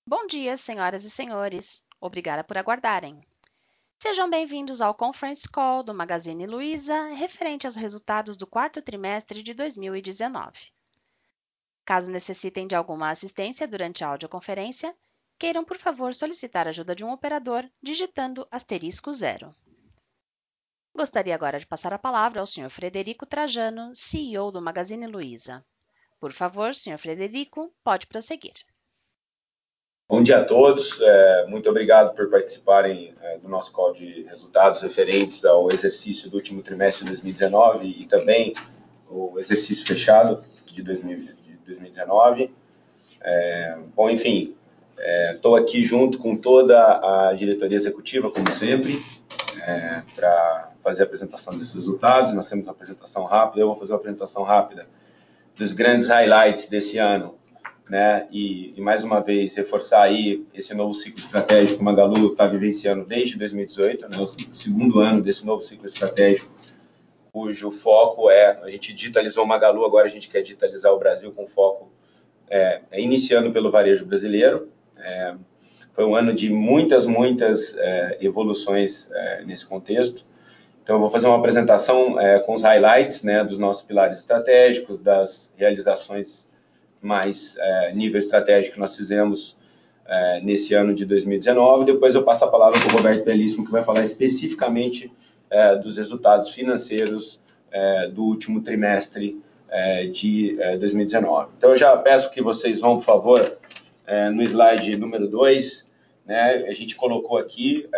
Bom dia, senhoras e senhores. Obrigada por aguardarem. Sejam bem-vindos ao Conference Call do Magazine Luiza, referente aos resultados do quarto trimestre de 2019. Caso necessitem de alguma assistência durante a audioconferência, queiram, por favor, solicitar a ajuda de um operador digitando *0. Gostaria agora de passar a palavra ao Sr. Frederico Trajano, CEO do Magazine Luiza. Por favor, Sr. Frederico, pode prosseguir. Bom dia a todos, muito obrigado por participarem do nosso call de resultados referentes ao exercício do último trimestre de 2019 e também o exercício fechado de 2019. Bom, enfim, estou aqui junto com toda a diretoria executiva, como sempre, para fazer a apresentação desses resultados. Nós temos uma apresentação rápida, eu vou fazer uma apresentação rápida dos grandes highlights desse ano, né? E mais uma vez reforçar aí esse novo ciclo estratégico que o Magalu está vivenciando desde 2018, né? O segundo ano desse novo ciclo estratégico, cujo foco a gente digitalizou o Magalu, agora a gente quer digitalizar o Brasil com foco iniciando pelo varejo brasileiro. Foi um ano de muitas evoluções nesse contexto. Então, eu vou fazer uma apresentação com os highlights, né, dos nossos pilares estratégicos, das realizações mais nível estratégico que nós fizemos nesse ano de 2019. Depois eu passo a palavra para o Roberto Bellissimo, que vai falar especificamente dos resultados financeiros do último trimestre de 2019. Então, eu já peço que vocês vão, por favor, no slide número 2, né, a gente colocou aqui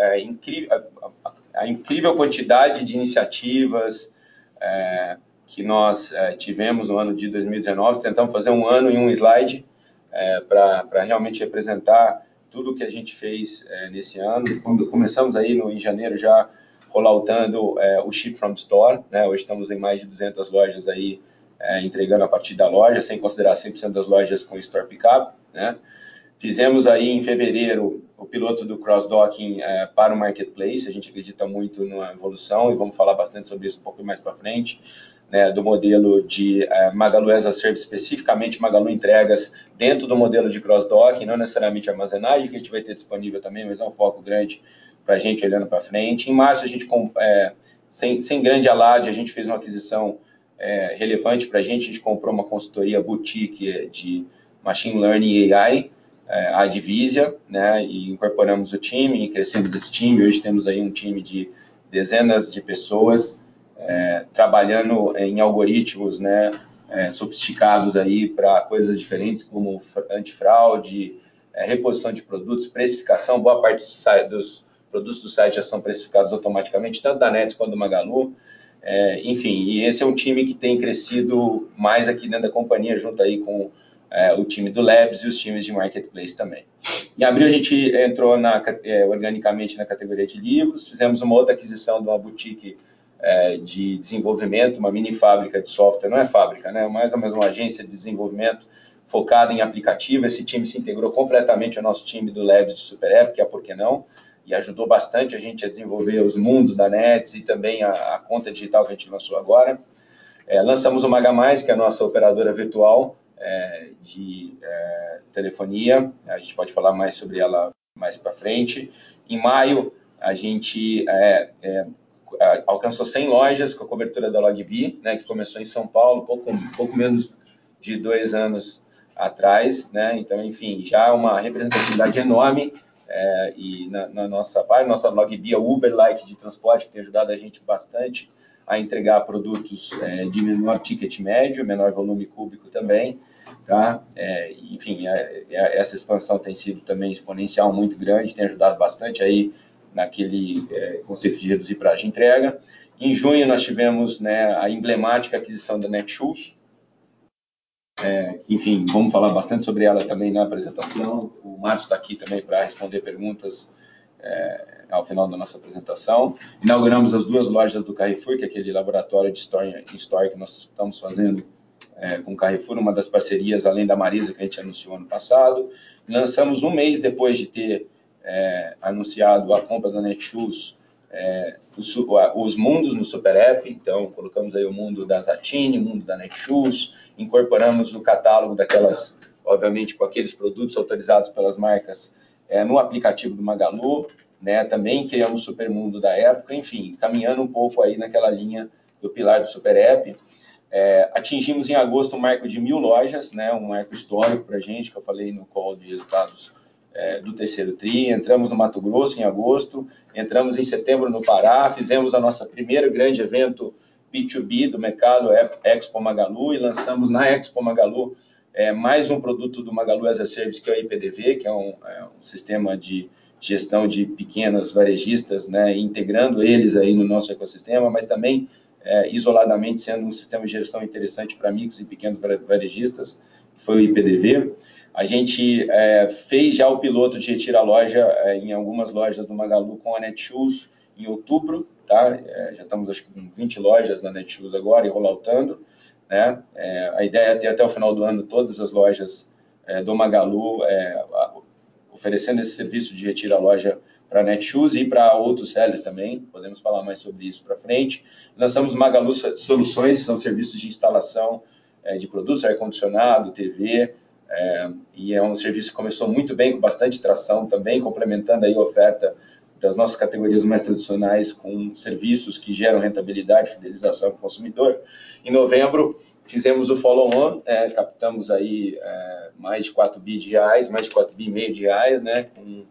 a incrível quantidade de iniciativas que nós tivemos no ano de 2019, tentamos fazer um ano em um slide para realmente representar tudo o que a gente fez nesse ano. Quando começamos aí em janeiro já rolloutando o Ship from Store, né? Hoje estamos em mais de 200 lojas aí entregando a partir da loja, sem considerar 100% das lojas com Store Pickup, né? Fizemos aí em fevereiro o piloto do cross-docking para o Marketplace. A gente acredita muito na evolução e vamos falar bastante sobre isso um pouco mais para frente, né, do modelo de Magalu as a Service, especificamente Magalu Entregas, dentro do modelo de cross-docking, não necessariamente armazenagem, que a gente vai ter disponível também, mas é um foco grande para a gente olhando para frente. Em março, a gente, sem grande alarde, a gente fez uma aquisição relevante para a gente comprou uma consultoria boutique de Machine Learning e AI, a Divisia, né, e incorporamos o time e crescemos esse time. Hoje temos aí um time de dezenas de pessoas trabalhando em algoritmos, né, sofisticados aí para coisas diferentes como antifraude, reposição de produtos, precificação. Boa parte dos produtos do site já são precificados automaticamente, tanto da Nets quanto do Magalu. Enfim, e esse é um time que tem crescido mais aqui dentro da companhia, junto aí com o time do Labs e os times de Marketplace também. Em abril, a gente entrou organicamente na categoria de livros, fizemos uma outra aquisição de uma boutique de desenvolvimento, uma mini fábrica de software, não é fábrica, né? Mais ou menos uma agência de desenvolvimento focada em aplicativo. Esse time se integrou completamente ao nosso time do Labs de Super App, que é Por Que Não, e ajudou bastante a gente a desenvolver os mundos da Nets e também a conta digital que a gente lançou agora. Lançamos o Maga+, que é a nossa operadora virtual de telefonia. A gente pode falar mais sobre ela mais para frente. Em maio, a gente alcançou 100 lojas com a cobertura da Logbi, né, que começou em São Paulo, pouco menos de 2 anos atrás, né? Então, enfim, já uma representatividade enorme. E na nossa parte, nossa Logbi é o Uber-like de transporte, que tem ajudado a gente bastante a entregar produtos de menor ticket médio, menor volume cúbico também, tá? Enfim, essa expansão tem sido também exponencial, muito grande, tem ajudado bastante aí naquele conceito de reduzir prazo de entrega. Em junho, nós tivemos, né, a emblemática aquisição da Netshoes. Enfim, vamos falar bastante sobre ela também na apresentação. O Márcio está aqui também para responder perguntas ao final da nossa apresentação. Inauguramos as 2 lojas do Carrefour, que é aquele laboratório de store que nós estamos fazendo com o Carrefour, uma das parcerias, além da Marisa, que a gente anunciou ano passado. Lançamos um mês depois de ter anunciado a compra da Netshoes, os mundos no Super App. Então, colocamos aí o mundo da Zattini, o mundo da Netshoes, incorporamos no catálogo daquelas obviamente com aqueles produtos autorizados pelas marcas no aplicativo do Magalu, né? Também criamos o Supermundo da época, enfim, caminhando um pouco aí naquela linha do pilar do Super App. Atingimos em agosto um marco de 1.000 lojas, né? Um marco histórico para a gente, que eu falei no call de resultados do terceiro TRI. Entramos no Mato Grosso em agosto, entramos em setembro no Pará, fizemos a nossa primeiro grande evento B2B do mercado Expo Magalu e lançamos na Expo Magalu mais um produto do Magalu as a Service, que é o IPDV, que é um sistema de gestão de pequenos varejistas, né, integrando eles aí no nosso ecossistema, mas também isoladamente sendo um sistema de gestão interessante para micros e pequenos varejistas, que foi o IPDV. A gente fez já o piloto de Retira Loja em algumas lojas do Magalu com a Netshoes em outubro, tá? Já estamos acho que com 20 lojas na Netshoes agora e rolloutando, né? A ideia é ter até o final do ano todas as lojas do Magalu oferecendo esse serviço de Retira Loja para a Netshoes e para outros sellers também, podemos falar mais sobre isso para frente. Lançamos Magalu Soluções, são serviços de instalação de produtos, ar-condicionado, TV, e é um serviço que começou muito bem, com bastante tração também, complementando aí a oferta das nossas categorias mais tradicionais com serviços que geram rentabilidade, fidelização do consumidor. Em novembro, fizemos o follow-on, captamos aí mais de 4 bi de reais, mais de 4 bi e meio de reais, né,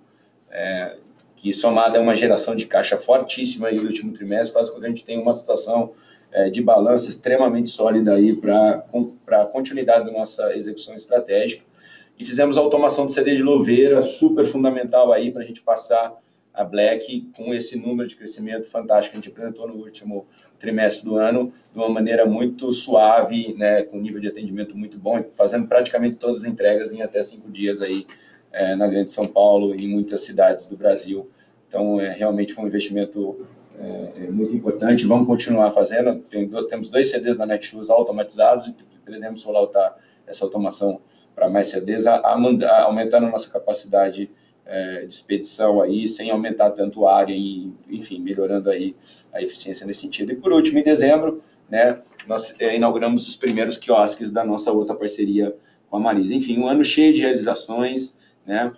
que somada a uma geração de caixa fortíssima aí no último trimestre, faz com que a gente tenha uma situação de balanço extremamente sólida aí para a continuidade da nossa execução estratégica. E fizemos a automação do CD de louveira, super fundamental aí para a gente passar a Black com esse número de crescimento fantástico que a gente apresentou no último trimestre do ano, de uma maneira muito suave, né, com um nível de atendimento muito bom, fazendo praticamente todas as entregas em até 5 dias aí na Grande São Paulo e em muitas cidades do Brasil. Então, realmente foi um investimento muito importante. Vamos continuar fazendo. Temos 2 CDs da Netshoes automatizados e pretendemos rolloutar essa automação para mais CDs, aumentando a nossa capacidade de expedição aí, sem aumentar tanto a área e, enfim, melhorando aí a eficiência nesse sentido. E por último, em dezembro, né, nós inauguramos os primeiros quiosques da nossa outra parceria com a Marisa. Enfim, um ano cheio de realizações, né,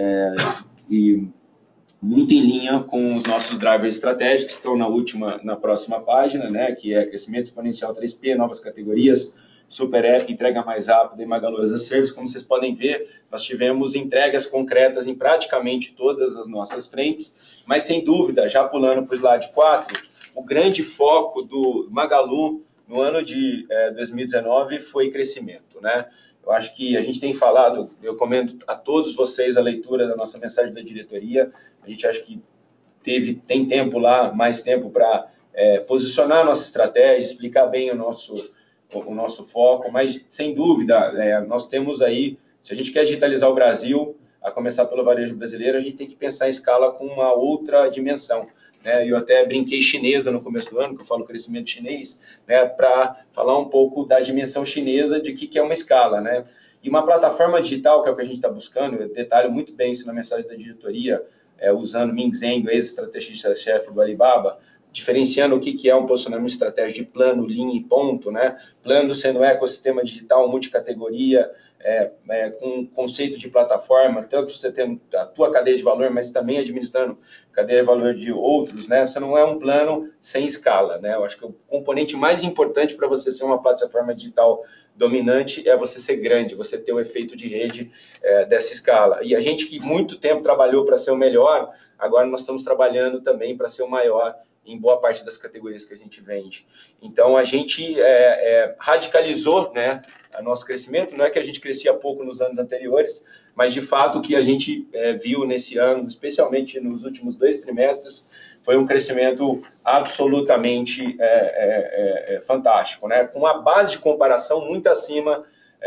e muito em linha com os nossos drivers estratégicos, que estão na próxima página, né, que é crescimento exponencial 3P, novas categorias, Super App, entrega mais rápida e Magalu as a Service. Como vocês podem ver, nós tivemos entregas concretas em praticamente todas as nossas frentes, mas sem dúvida, já pulando para o slide 4, o grande foco do Magalu no ano de 2019 foi crescimento, né? Eu acho que a gente tem falado, eu comento a todos vocês a leitura da nossa mensagem da diretoria, a gente acha que tem tempo lá, mais tempo para posicionar a nossa estratégia, explicar bem o nosso foco, mas sem dúvida, nós temos aí, se a gente quer digitalizar o Brasil, a começar pelo varejo brasileiro, a gente tem que pensar em escala com uma outra dimensão. Eu até brinquei chinesa no começo do ano, que eu falo crescimento chinês, né, para falar um pouco da dimensão chinesa de que é uma escala, né? E uma plataforma digital, que é o que a gente está buscando, eu detalho muito bem isso na mensagem da diretoria, usando Ming Zheng, ex-estrategista-chefe do Alibaba, diferenciando o que é um posicionamento estratégico de plano, linha e ponto, né? Plano sendo um ecossistema digital multicategoria, com conceito de plataforma, tanto você tem a tua cadeia de valor, mas também administrando cadeia de valor de outros, né? Você não é um plano sem escala, né? Eu acho que o componente mais importante para você ser uma plataforma digital dominante é você ser grande, você ter o efeito de rede dessa escala. E a gente que muito tempo trabalhou para ser o melhor, agora nós estamos trabalhando também para ser o maior em boa parte das categorias que a gente vende. Então, a gente radicalizou, né, o nosso crescimento. Não é que a gente crescia pouco nos anos anteriores, mas, de fato, o que a gente viu nesse ano, especialmente nos últimos 2 trimestres, foi um crescimento absolutamente fantástico, né, com uma base de comparação muito acima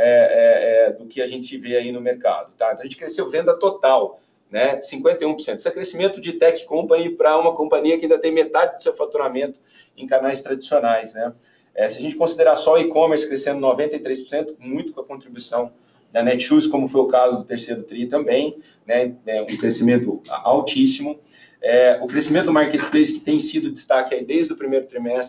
do que a gente vê aí no mercado. Tá? Então, a gente cresceu venda total, né, 51%. Isso é crescimento de tech company para uma companhia que ainda tem metade do seu faturamento em canais tradicionais, né? Se a gente considerar só o e-commerce crescendo 93%, muito com a contribuição da Netshoes, como foi o caso do terceiro TRI também, né, um crescimento altíssimo. O crescimento do marketplace, que tem sido destaque aí desde o primeiro trimestre,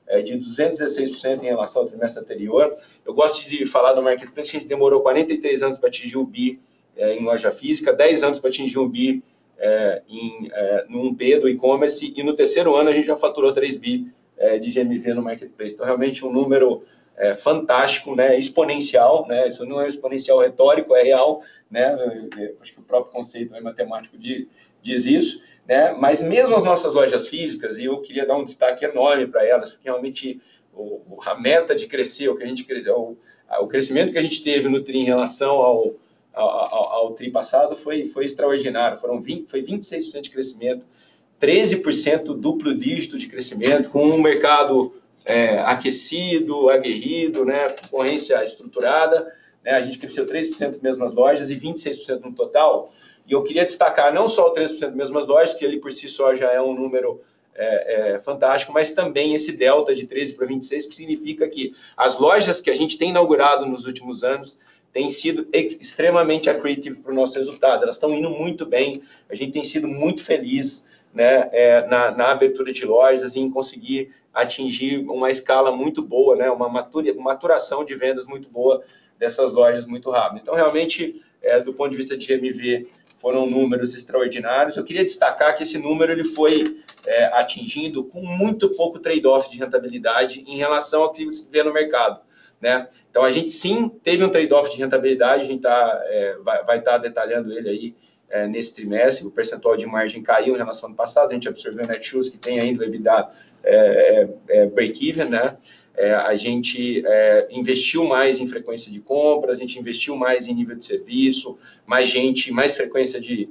de 216% em relação ao trimestre anterior. Eu gosto de falar do Marketplace, que a gente demorou 43 anos para atingir o bi em loja física, 10 anos para atingir o bi no 1P do e-commerce, e no terceiro ano a gente já faturou 3 bi de GMV no Marketplace. Então, realmente, um número fantástico, né, exponencial, né, isso não é exponencial retórico, é real, né, acho que o próprio conceito matemático diz isso, né, mas mesmo as nossas lojas físicas, e eu queria dar um destaque enorme para elas, porque realmente a meta de crescer, o crescimento que a gente teve no TRI em relação ao TRI passado foi extraordinário, foi 26% de crescimento, 13% duplo dígito de crescimento, com um mercado aquecido, aguerrido, né, concorrência estruturada, né, a gente cresceu 3% mesmo nas lojas e 26% no total. E eu queria destacar não só o 3% mesmo nas lojas, que ali por si só já é um número fantástico, mas também esse delta de 13 para 26, que significa que as lojas que a gente tem inaugurado nos últimos anos têm sido extremamente accretive para o nosso resultado. Elas estão indo muito bem, a gente tem sido muito feliz, né, na abertura de lojas e em conseguir atingir uma escala muito boa, né, uma maturação de vendas muito boa dessas lojas muito rápido. Então, realmente, do ponto de vista de GMV, foram números extraordinários. Eu queria destacar que esse número ele foi atingido com muito pouco trade-off de rentabilidade em relação ao que se vê no mercado, né? Então, a gente sim teve um trade-off de rentabilidade, a gente vai estar detalhando ele aí nesse trimestre. O percentual de margem caiu em relação ao ano passado, a gente observou o Netshoes, que tem ainda o EBITDA break-even, né? A gente investiu mais em frequência de compras, a gente investiu mais em nível de serviço, mais frequência de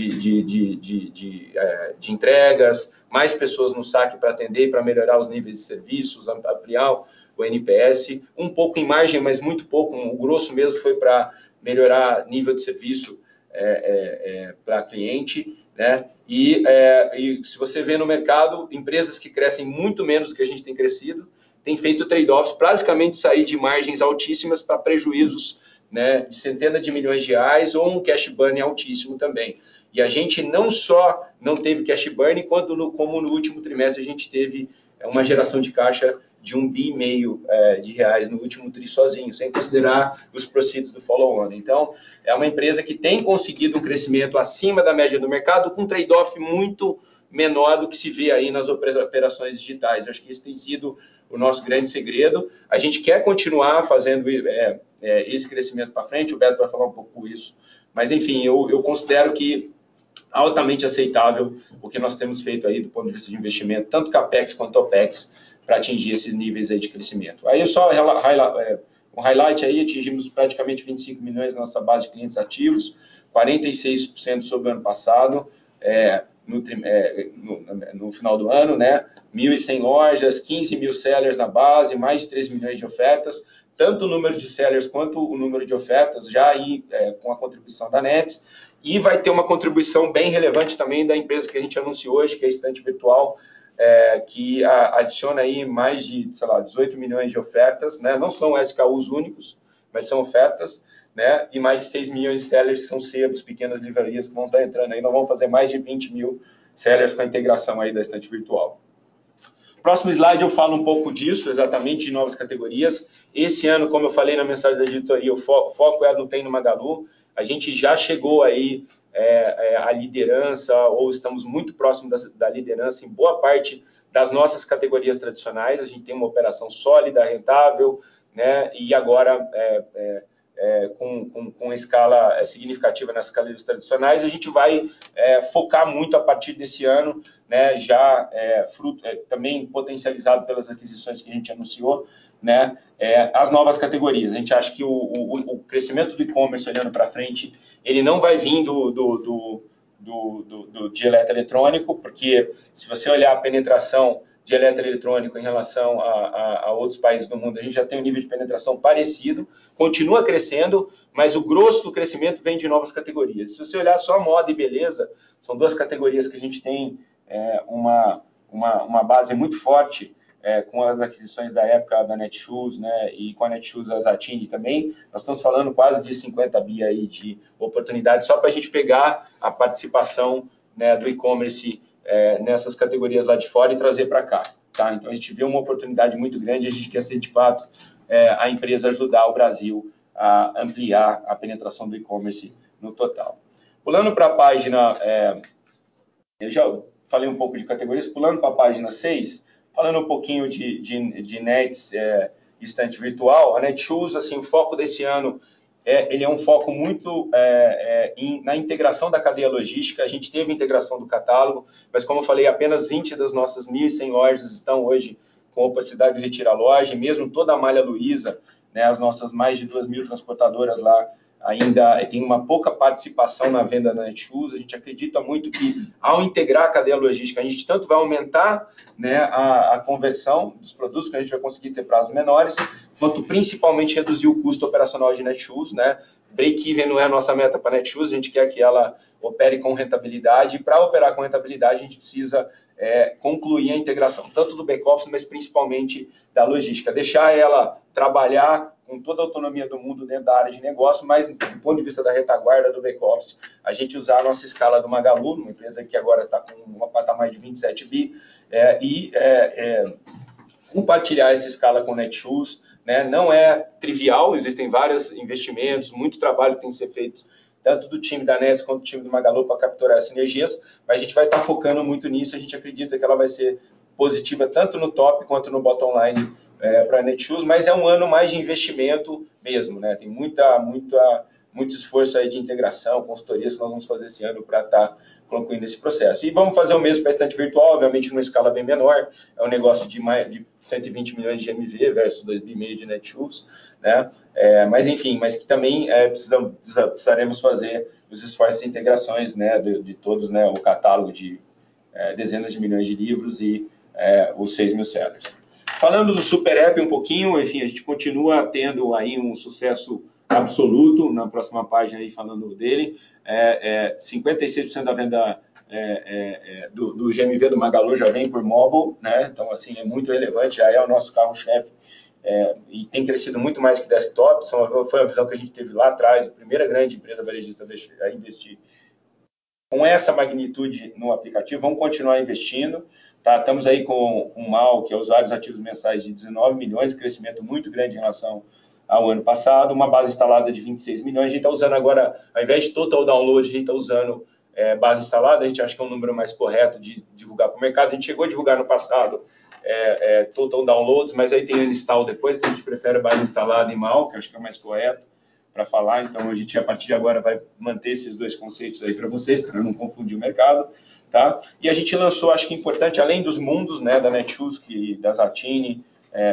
entregas, mais pessoas no saque para atender, para melhorar os níveis de serviços, ampliar o NPS, um pouco em margem, mas muito pouco, o grosso mesmo foi para melhorar nível de serviço para cliente, né? E se você vê no mercado, empresas que crescem muito menos do que a gente tem crescido, têm feito trade-offs, basicamente sair de margens altíssimas para prejuízos, né, de centenas de milhões de reais ou um cash burn altíssimo também. E a gente não só não teve cash burn, como no último trimestre a gente teve uma geração de caixa de 1,5 bi de reais no último TRI sozinho, sem considerar os proceeds do follow-on. Então, é uma empresa que tem conseguido um crescimento acima da média do mercado, com um trade-off muito menor do que se vê aí nas operações digitais. Acho que esse tem sido o nosso grande segredo. A gente quer continuar fazendo esse crescimento para frente, o Beto vai falar um pouco isso, mas enfim, eu considero que altamente aceitável o que nós temos feito aí do ponto de vista de investimento, tanto CAPEX quanto OPEX, para atingir esses níveis aí de crescimento. Aí só um highlight aí, atingimos praticamente 25 milhões na nossa base de clientes ativos, 46% sobre o ano passado, no final do ano, né? 1.100 lojas, 15 mil sellers na base, mais de 3 milhões de ofertas, tanto o número de sellers quanto o número de ofertas, já aí com a contribuição da Nets, e vai ter uma contribuição bem relevante também da empresa que a gente anunciou hoje, que é a Estante Virtual, que adiciona aí mais de, 18 milhões de ofertas, né? Não são SKUs únicos, mas são ofertas, né? E mais de 6 milhões de sellers que são sebos, pequenas livrarias que vão estar entrando aí. Nós vamos fazer mais de 20 mil sellers com a integração aí da Estante Virtual. Próximo slide eu falo um pouco disso, exatamente, de novas categorias. Esse ano, como eu falei na mensagem da editoria, o foco é no Tem no Magalu. A gente já chegou aí à liderança, ou estamos muito próximos da liderança em boa parte das nossas categorias tradicionais. A gente tem uma operação sólida, rentável, né? E agora, com escala significativa nas categorias tradicionais, a gente vai focar muito a partir desse ano, né? Já também potencializado pelas aquisições que a gente anunciou, né? As novas categorias. A gente acha que o crescimento do e-commerce, olhando para frente, ele não vai vir de eletroeletrônico, porque se você olhar a penetração de eletroeletrônico em relação a outros países do mundo, a gente já tem um nível de penetração parecido, continua crescendo, mas o grosso do crescimento vem de novas categorias. Se você olhar só moda e beleza, são duas categorias que a gente tem uma base muito forte, com as aquisições da época da Netshoes, né, e com a Netshoes a Zattini também, nós estamos falando quase de 50 bi aí de oportunidades, só para a gente pegar a participação, né, do e-commerce nessas categorias lá de fora e trazer para cá. tá? Então, a gente vê uma oportunidade muito grande, a gente quer ser, de fato, a empresa ajudar o Brasil a ampliar a penetração do e-commerce no total. Pulando para a página, eu já falei um pouco de categorias, pulando para a página 6, falando um pouquinho de Nets, estante virtual, a Netshoes, assim, o foco desse ano, ele é um foco muito na integração da cadeia logística. A gente teve integração do catálogo, mas como eu falei, apenas 20 das nossas 1.100 lojas estão hoje com opacidade de retirar loja, e mesmo toda a malha Luiza, né, as nossas mais de 2.000 transportadoras lá, ainda tem uma pouca participação na venda da Netshoes. A gente acredita muito que, ao integrar a cadeia logística, a gente tanto vai aumentar, né, a conversão dos produtos, que a gente vai conseguir ter prazos menores, quanto principalmente reduzir o custo operacional de Netshoes, né? Break-even não é a nossa meta para a Netshoes, a gente quer que ela opere com rentabilidade, e para operar com rentabilidade a gente precisa concluir a integração, tanto do back-office, mas principalmente da logística, deixar ela trabalhar com toda a autonomia do mundo dentro da área de negócio, mas do ponto de vista da retaguarda do back-office, a gente usar a nossa escala do Magalu, uma empresa que agora está com uma patamar de 27 bi, compartilhar essa escala com o Netshoes, né? Não é trivial, existem vários investimentos, muito trabalho que tem que ser feito, tanto do time da Nets quanto do time do Magalu, para capturar as sinergias, mas a gente vai estar focando muito nisso. A gente acredita que ela vai ser positiva tanto no top quanto no bottom line para a Netshoes, mas é um ano mais de investimento mesmo, né? Tem muito esforço aí de integração, consultorias que nós vamos fazer esse ano para estar concluindo esse processo. E vamos fazer o mesmo para a estante virtual, obviamente numa escala bem menor, é um negócio de 120 milhões de GMV versus 2,5 bi de Netshoes, né? Mas enfim, mas que também precisaremos fazer os esforços de integrações, né, de todos, né, o catálogo de dezenas de milhões de livros e os 6 mil sellers. Falando do Super App um pouquinho, enfim, a gente continua tendo aí um sucesso absoluto. Na próxima página aí falando dele, 56% da venda do GMV do Magalu já vem por mobile, né? Então, assim, é muito relevante, já é o nosso carro-chefe, e tem crescido muito mais que desktop. Foi uma visão que a gente teve lá atrás, a primeira grande empresa varejista a investir com essa magnitude no aplicativo. Vamos continuar investindo, tá? Estamos aí com um MAU, que é usuários ativos mensais, de 19 milhões, crescimento muito grande em relação ao ano passado, uma base instalada de 26 milhões. A gente está usando agora, ao invés de total download, a gente está usando base instalada. A gente acha que é um número mais correto de divulgar para o mercado. A gente chegou a divulgar no passado total downloads, mas aí tem o install depois, então a gente prefere base instalada e MAU, que acho que é mais correto para falar. Então a gente, a partir de agora, vai manter esses dois conceitos aí para vocês, para não confundir o mercado, tá? E a gente lançou, acho que importante, além dos mundos, né, da Netshoes, da Zattini,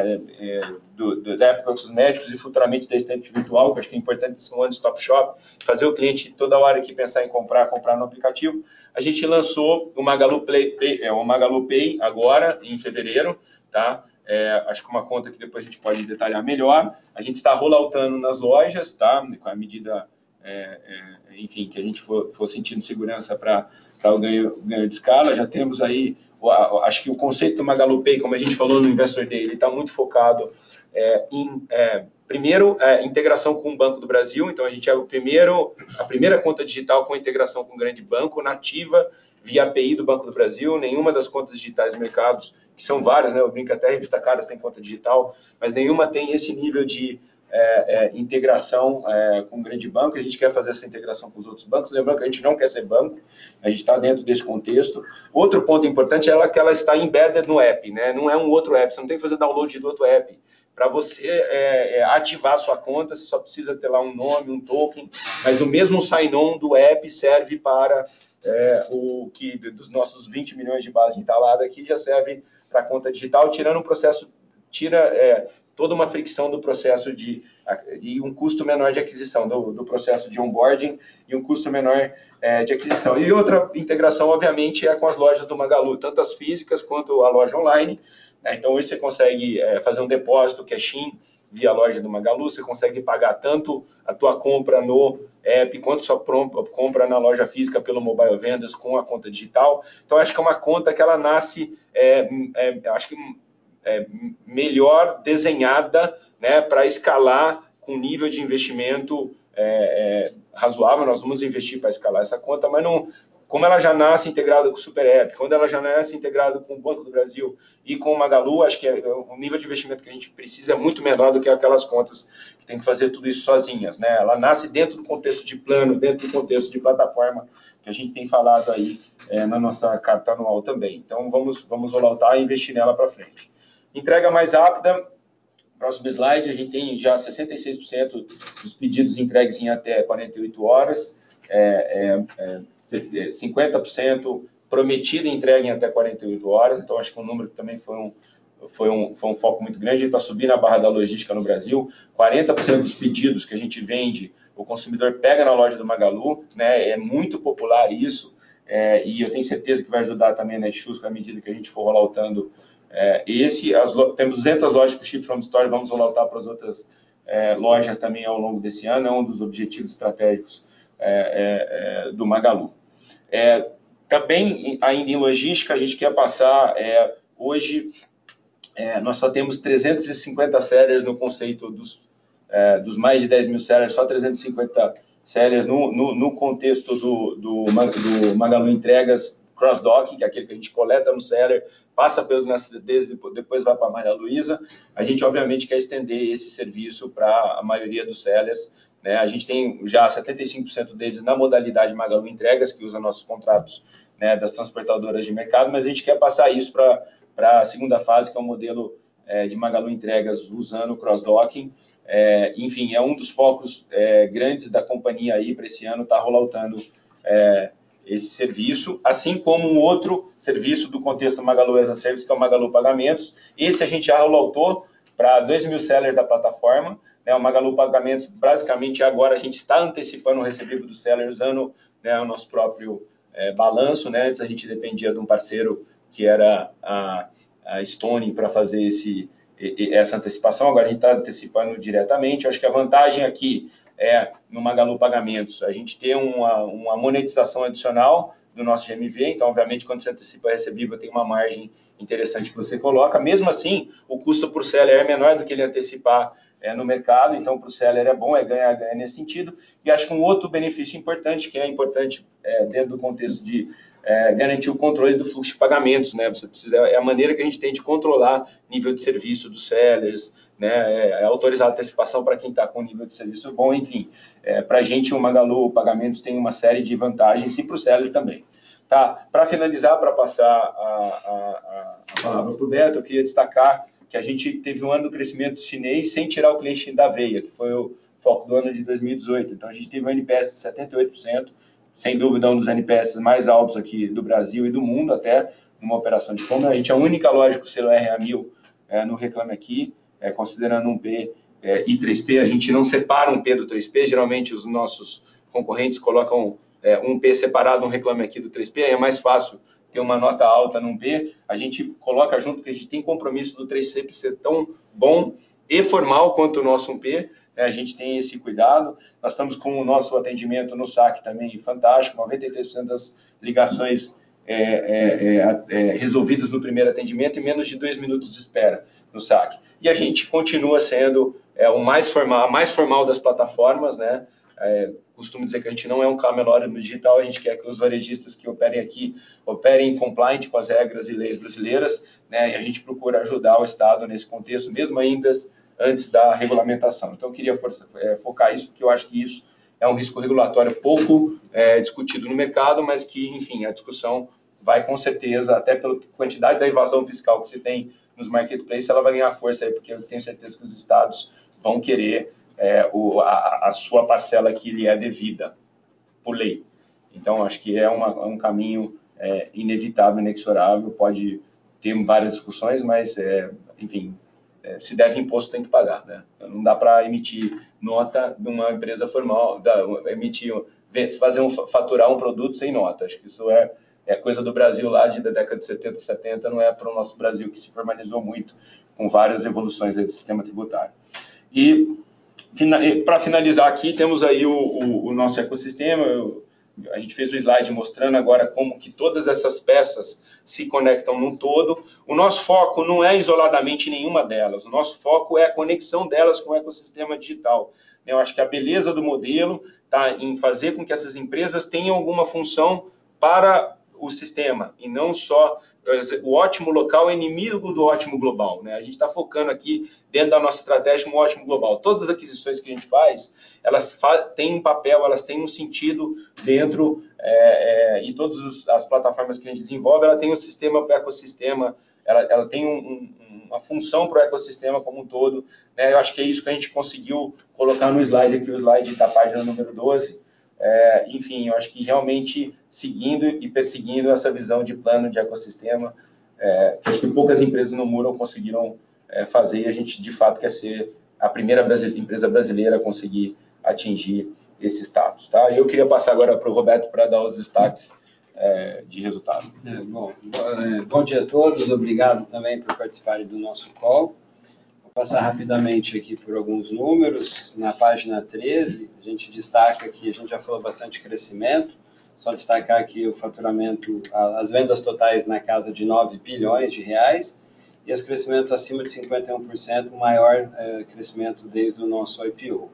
da Época Cosméticos, e futuramente da estante virtual, que acho que é importante ser um one-stop shop, fazer o cliente toda hora que pensar em comprar no aplicativo. A gente lançou o Magalu Pay agora, em fevereiro, tá? Acho que uma conta que depois a gente pode detalhar melhor. A gente está rolloutando nas lojas, tá? Com a medida, enfim, que a gente for sentindo segurança para o ganho de escala. Já temos aí, acho que o conceito do Magalu Pay, como a gente falou no Investor Day, ele está muito focado em, primeiro, integração com o Banco do Brasil. Então, a gente é a primeira conta digital com integração com um grande banco, nativa, via API do Banco do Brasil. Nenhuma das contas digitais de mercados, que são várias, né? Eu brinco até, a Revista Caras tem conta digital, mas nenhuma tem esse nível de integração com um grande banco. A gente quer fazer essa integração com os outros bancos. Lembrando que a gente não quer ser banco, a gente está dentro desse contexto. Outro ponto importante é que ela está embedded no app, né? Não é um outro app, você não tem que fazer download do outro app. Para você ativar a sua conta, você só precisa ter lá um nome, um token, mas o mesmo sign-on do app serve para o que dos nossos 20 milhões de base instalada aqui, já serve para a conta digital, tirando o processo, toda uma fricção do processo e um custo menor de aquisição, do processo de onboarding, e um custo menor de aquisição. E outra integração, obviamente, é com as lojas do Magalu, tanto as físicas quanto a loja online. Então, hoje você consegue fazer um depósito, cash-in, via loja do Magalu. Você consegue pagar tanto a tua compra no app quanto sua compra na loja física pelo Mobile Vendas com a conta digital. Então, acho que é uma conta que ela nasce, acho que melhor desenhada, né, para escalar com nível de investimento razoável. Nós vamos investir para escalar essa conta, mas não, como ela já nasce integrada com o Super App, quando ela já nasce integrada com o Banco do Brasil e com o Magalu, acho que o nível de investimento que a gente precisa é muito menor do que aquelas contas que tem que fazer tudo isso sozinhas, né? Ela nasce dentro do contexto de plano, dentro do contexto de plataforma, que a gente tem falado aí na nossa carta anual também. Então, vamos voltar e investir nela para frente. Entrega mais rápida. Próximo slide, a gente tem já 66% dos pedidos entregues em até 48 horas, 50% prometido e entregue em até 48 horas, então acho que um número que também foi um foco muito grande. A gente está subindo a barra da logística no Brasil, 40% dos pedidos que a gente vende, o consumidor pega na loja do Magalu, né? É muito popular isso, e eu tenho certeza que vai ajudar também a Netshoes, à medida que a gente for rolloutando temos 200 lojas com Ship from Store, vamos voltar para as outras lojas também ao longo desse ano, é um dos objetivos estratégicos do Magalu. Também, ainda em logística, a gente quer passar, hoje, nós só temos 350 sellers no conceito dos mais de 10 mil sellers, só 350 sellers no contexto do Magalu Entregas Cross-Docking, que é aquele que a gente coleta no seller, passa pelos Mercedes, depois vai para a Maria Luísa. A gente, obviamente, quer estender esse serviço para a maioria dos sellers, né? A gente tem já 75% deles na modalidade Magalu Entregas, que usa nossos contratos, né, das transportadoras de mercado, mas a gente quer passar isso para a segunda fase, que é o modelo de Magalu Entregas usando o cross-docking. Enfim, é um dos focos grandes da companhia aí para esse ano, está rolloutando esse serviço, assim como um outro serviço do contexto Magalu as a Service, que é o Magalu Pagamentos. Esse a gente já rolloutou para 2 mil sellers da plataforma, né? O Magalu Pagamentos, basicamente, agora a gente está antecipando o recebível dos sellers usando, né, o nosso próprio balanço, né? Antes a gente dependia de um parceiro que era a Stone para fazer essa antecipação, agora a gente está antecipando diretamente. Eu acho que a vantagem aqui no Magalu Pagamentos, a gente tem uma monetização adicional do nosso GMV, então, obviamente, quando você antecipa a recebível, tem uma margem interessante que você coloca. Mesmo assim, o custo por seller é menor do que ele antecipar no mercado, então, para o seller é bom, ganhar nesse sentido. E acho que um outro benefício importante, que é importante dentro do contexto de garantir o controle do fluxo de pagamentos, né? Você precisa, é a maneira que a gente tem de controlar nível de serviço dos sellers, né? Autorizar a antecipação para quem está com nível de serviço bom, enfim. Para a gente, o Magalu Pagamentos tem uma série de vantagens e para o seller também. Tá? Para finalizar, para passar a palavra para o Beto, eu queria destacar que a gente teve um ano do crescimento chinês sem tirar o cliente da veia, que foi o foco do ano de 2018. Então, a gente teve um NPS de 78%, sem dúvida um dos NPS mais altos aqui do Brasil e do mundo, até numa operação de compra. A gente é a única loja com selo RA1000 no Reclame Aqui, considerando um P e 3P. A gente não separa um P do 3P, geralmente os nossos concorrentes colocam um P separado, um Reclame Aqui do 3P, aí é mais fácil ter uma nota alta num P, a gente coloca junto, porque a gente tem compromisso do 3P para ser tão bom e formal quanto o nosso 1P, né? A gente tem esse cuidado. Nós estamos com o nosso atendimento no saque também fantástico, 93% das ligações resolvidas no primeiro atendimento e menos de 2 minutos de espera no saque. E a gente continua sendo a mais formal das plataformas, né? Costumo dizer que a gente não é um camelório no digital, a gente quer que os varejistas que operem aqui operem compliant com as regras e leis brasileiras, né? E a gente procura ajudar o Estado nesse contexto, mesmo ainda antes da regulamentação. Então, eu queria focar isso, porque eu acho que isso é um risco regulatório pouco discutido no mercado, mas que, enfim, a discussão vai com certeza, até pela quantidade da evasão fiscal que se tem nos marketplaces, ela vai ganhar força aí, porque eu tenho certeza que os estados vão querer a sua parcela que lhe é devida por lei. Então, acho que é um caminho inevitável, inexorável, pode ter várias discussões, mas, enfim, se deve imposto, tem que pagar, né? Não dá para emitir nota de uma empresa formal, faturar um produto sem nota. Acho que isso é coisa do Brasil lá da década de 70, 70, não é para o nosso Brasil, que se formalizou muito com várias evoluções aí do sistema tributário. E para finalizar aqui, temos aí o nosso ecossistema. A gente fez o slide mostrando agora como que todas essas peças se conectam num todo. O nosso foco não é isoladamente nenhuma delas. O nosso foco é a conexão delas com o ecossistema digital. Eu acho que a beleza do modelo está em fazer com que essas empresas tenham alguma função para o sistema, e não só o ótimo local é inimigo do ótimo global, né? A gente está focando aqui, dentro da nossa estratégia, um ótimo global. Todas as aquisições que a gente faz, elas têm um papel, elas têm um sentido dentro, e todas as plataformas que a gente desenvolve, ela tem um sistema para o ecossistema, ela tem uma função para o ecossistema como um todo, né? Eu acho que é isso que a gente conseguiu colocar no slide aqui, o slide da página número 12. Enfim, eu acho que realmente seguindo e perseguindo essa visão de plano de ecossistema, que acho que poucas empresas no mundo conseguiram fazer, e a gente de fato quer ser a primeira empresa brasileira a conseguir atingir esse status. Tá? Eu queria passar agora para o Roberto para dar os destaques de resultado. Bom dia a todos, obrigado também por participarem do nosso call. Vou passar rapidamente aqui por alguns números. Na página 13, a gente destaca que a gente já falou bastante crescimento, só destacar aqui o faturamento, as vendas totais na casa de 9 bilhões de reais, e esse crescimento acima de 51%, o maior crescimento desde o nosso IPO.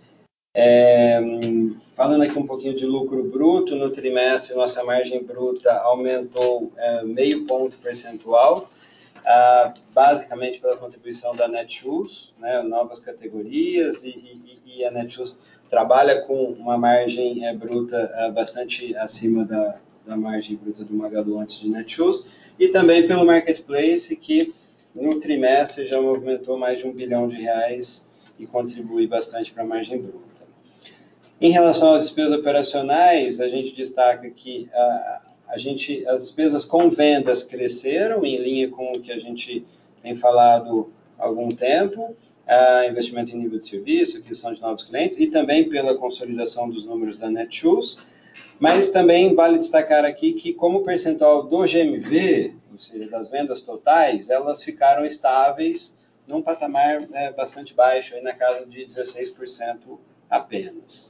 Falando aqui um pouquinho de lucro bruto, no trimestre nossa margem bruta aumentou meio ponto percentual, basicamente pela contribuição da Netshoes, né, novas categorias, e a Netshoes trabalha com uma margem bruta bastante acima da margem bruta do Magalu antes de Netshoes, e também pelo Marketplace, que no trimestre já movimentou mais de 1 bilhão de reais e contribui bastante para a margem bruta. Em relação às despesas operacionais, a gente destaca que as despesas com vendas cresceram em linha com o que a gente tem falado há algum tempo, investimento em nível de serviço, aquisição de novos clientes, e também pela consolidação dos números da Netshoes, mas também vale destacar aqui que como percentual do GMV, ou seja, das vendas totais, elas ficaram estáveis num patamar bastante baixo, aí na casa de 16% apenas.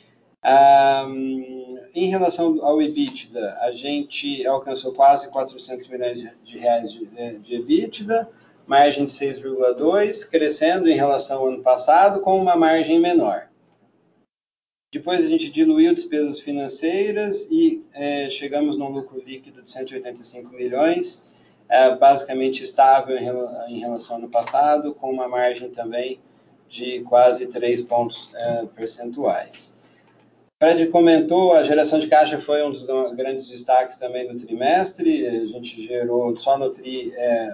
Em relação ao EBITDA, a gente alcançou quase 400 milhões de reais de EBITDA, margem de 6,2%, crescendo em relação ao ano passado, com uma margem menor. Depois a gente diluiu despesas financeiras e chegamos num lucro líquido de 185 milhões, basicamente estável em relação ao ano passado, com uma margem também de quase 3 pontos percentuais. Fred comentou, a geração de caixa foi um dos grandes destaques também no trimestre. A gente gerou só no TRI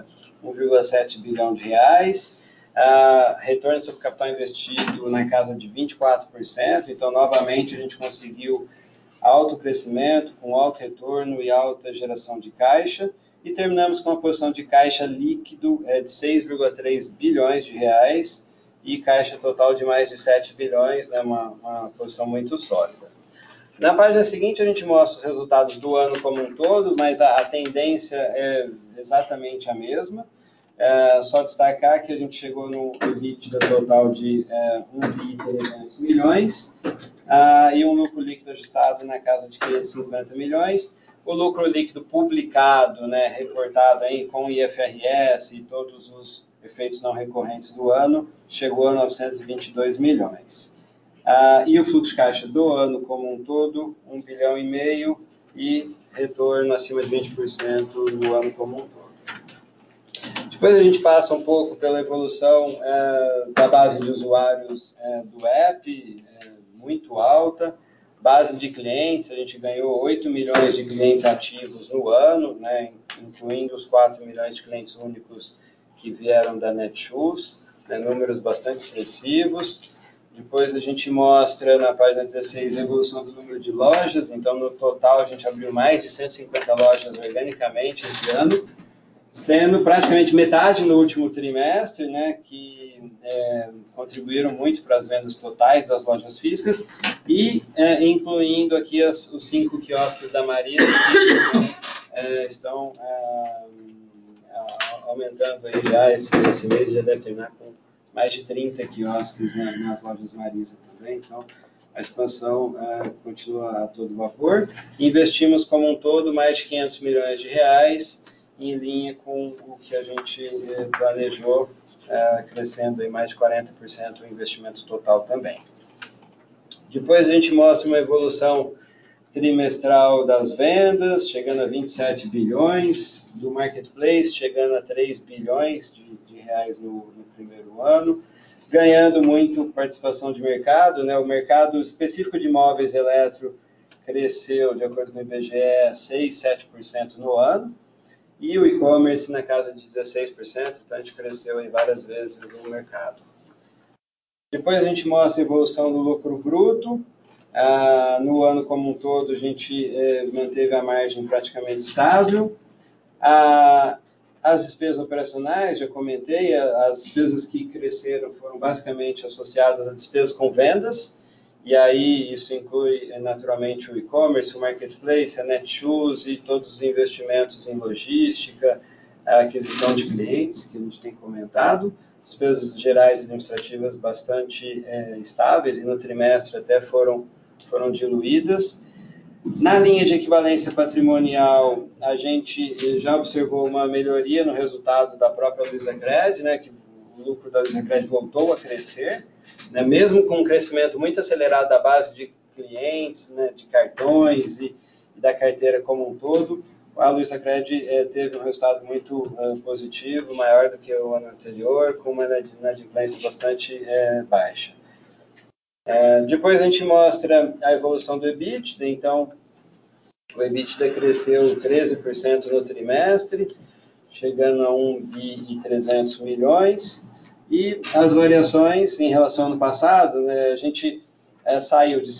1,7 bilhão de reais. Retorno sobre capital investido na casa de 24%. Então, novamente, a gente conseguiu alto crescimento, com alto retorno e alta geração de caixa. E terminamos com uma posição de caixa líquido de 6,3 bilhões de reais, e caixa total de mais de 7 bilhões, né, uma posição muito sólida. Na página seguinte a gente mostra os resultados do ano como um todo, mas a tendência é exatamente a mesma. Só destacar que a gente chegou no EBITDA total de 1,3 milhões e um lucro líquido ajustado na casa de 550 milhões. O lucro líquido publicado, né, reportado aí com IFRS e todos os efeitos não recorrentes do ano, chegou a 922 milhões. E o fluxo de caixa do ano como um todo, 1,5 bilhão e retorno acima de 20% do ano como um todo. Depois a gente passa um pouco pela evolução da base de usuários do app, muito alta. Base de clientes, a gente ganhou 8 milhões de clientes ativos no ano, né, incluindo os 4 milhões de clientes únicos que vieram da Netshoes, né, números bastante expressivos. Depois a gente mostra na página 16 a evolução do número de lojas. Então, no total, a gente abriu mais de 150 lojas organicamente esse ano, sendo praticamente metade no último trimestre, né, que contribuíram muito para as vendas totais das lojas físicas, e incluindo aqui os 5 quiosques da Marisa, que estão aumentando aí já esse mês, já deve terminar com mais de 30 quiosques nas lojas Marisa também. Então, a expansão continua a todo vapor. Investimos como um todo mais de 500 milhões de reais, em linha com o que a gente planejou, crescendo em mais de 40% o investimento total também. Depois a gente mostra uma evolução trimestral das vendas, chegando a 27 bilhões, do marketplace, chegando a 3 bilhões de reais no primeiro ano, ganhando muito participação de mercado, né? O mercado específico de imóveis eletro cresceu, de acordo com o IBGE, 6, 7% no ano, e o e-commerce na casa de 16%, então a gente cresceu aí várias vezes o mercado. Depois a gente mostra a evolução do lucro bruto. No ano como um todo, a gente manteve a margem praticamente estável. As despesas operacionais, já comentei, as despesas que cresceram foram basicamente associadas a despesas com vendas, e aí isso inclui naturalmente o e-commerce, o marketplace, a Netshoes e todos os investimentos em logística, a aquisição de clientes, que a gente tem comentado. Despesas gerais e administrativas bastante estáveis, e no trimestre até foram diluídas. Na linha de equivalência patrimonial, a gente já observou uma melhoria no resultado da própria Luizacred, né, que o lucro da Luizacred voltou a crescer, né, mesmo com um crescimento muito acelerado da base de clientes, né, de cartões e da carteira como um todo. A Luizacred teve um resultado muito positivo, maior do que o ano anterior, com uma inadimplência bastante baixa. Depois a gente mostra a evolução do EBITDA. Então, o EBITDA cresceu 13% no trimestre, chegando a 1,3 bilhões. E as variações em relação ao ano passado, né, a gente saiu de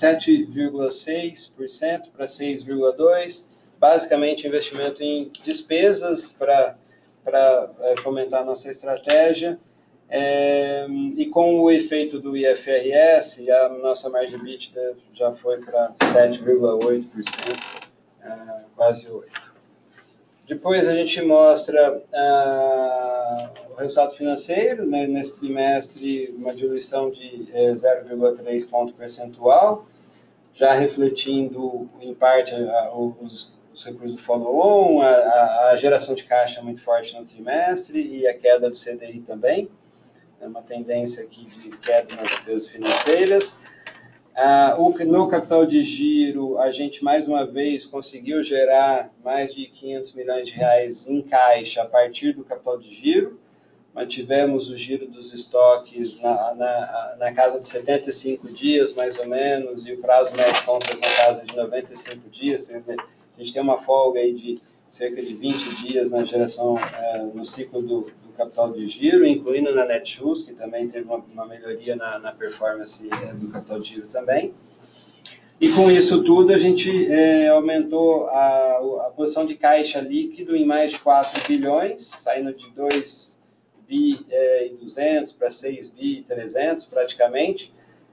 7,6% para 6,2%, basicamente investimento em despesas para fomentar a nossa estratégia. E com o efeito do IFRS, a nossa margem EBITDA já foi para 7,8%, quase 8%. Depois a gente mostra o resultado financeiro, né, nesse trimestre, uma diluição de 0,3 ponto percentual, já refletindo em parte os recursos do follow-on, a geração de caixa muito forte no trimestre e a queda do CDI também. Uma tendência aqui de queda nas despesas financeiras. No capital de giro, a gente mais uma vez conseguiu gerar mais de 500 milhões de reais em caixa a partir do capital de giro. Mantivemos o giro dos estoques na casa de 75 dias, mais ou menos, e o prazo médio de compras na casa de 95 dias. A gente tem uma folga aí de cerca de 20 dias na geração, no ciclo do capital de giro, incluindo na Netshoes, que também teve uma melhoria na performance do capital de giro também. E com isso tudo, a gente aumentou a posição de caixa líquido em mais de 4 bilhões, saindo de 2 bi e 200 para 6 bi e 300 praticamente.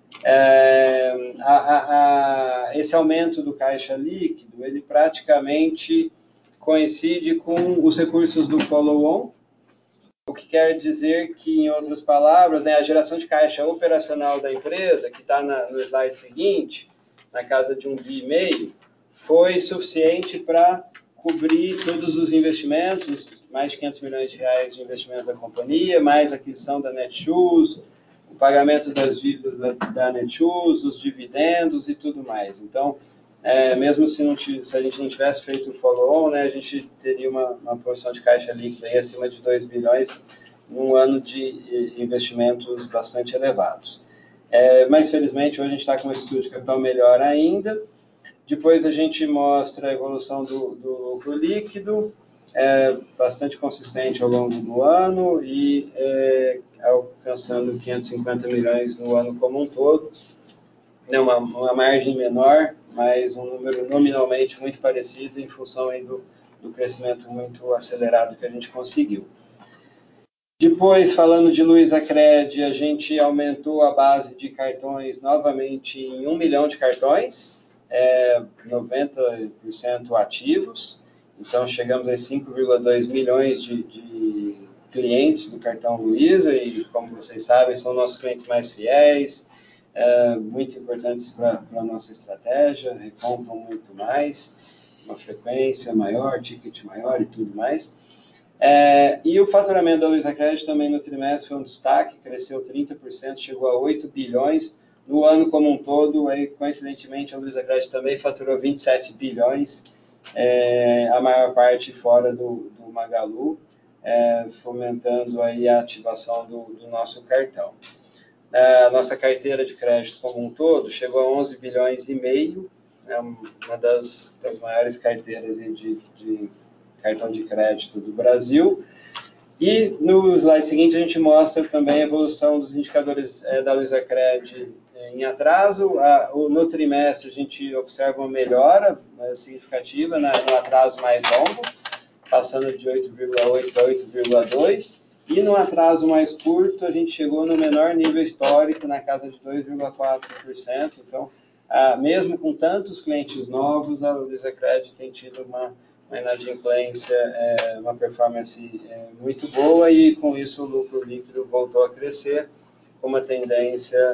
Esse aumento do caixa líquido, ele praticamente coincide com os recursos do follow-on, o que quer dizer que, em outras palavras, né, a geração de caixa operacional da empresa, que está no slide seguinte, na casa de 1,5 bi, foi suficiente para cobrir todos os investimentos, mais de 500 milhões de reais de investimentos da companhia, mais a aquisição da Netshoes, o pagamento das dívidas da Netshoes, os dividendos e tudo mais. Então, mesmo se a gente não tivesse feito o follow-on, né, a gente teria uma posição de caixa líquida aí acima de 2 bilhões num ano de investimentos bastante elevados. Mas, felizmente, hoje a gente está com uma estrutura de capital melhor ainda. Depois a gente mostra a evolução do lucro líquido, bastante consistente ao longo do ano e alcançando 550 milhões no ano como um todo. Uma margem menor, mas um número nominalmente muito parecido em função aí do crescimento muito acelerado que a gente conseguiu. Depois, falando de Luizacred, a gente aumentou a base de cartões novamente em 1 milhão de cartões, 90% ativos. Então, chegamos a 5,2 milhões de clientes do cartão Luiza e, como vocês sabem, são nossos clientes mais fiéis, muito importantes para a nossa estratégia, recompram muito mais, uma frequência maior, ticket maior e tudo mais. E o faturamento da Luizacred também no trimestre foi um destaque, cresceu 30%, chegou a 8 bilhões, No ano como um todo, aí, coincidentemente, a Luizacred também faturou 27 bilhões, a maior parte fora do Magalu, fomentando aí a ativação do nosso cartão. A nossa carteira de crédito como um todo chegou a 11 bilhões e meio, uma das maiores carteiras de cartão de crédito do Brasil. E no slide seguinte a gente mostra também a evolução dos indicadores da Luizacred em atraso. No trimestre a gente observa uma melhora significativa no atraso mais longo, passando de 8,8 para 8,2. E no atraso mais curto a gente chegou no menor nível histórico, na casa de 2,4%. Então, mesmo com tantos clientes novos, a Luizacred tem tido uma inadimplência, uma performance muito boa, e com isso o lucro líquido voltou a crescer com uma tendência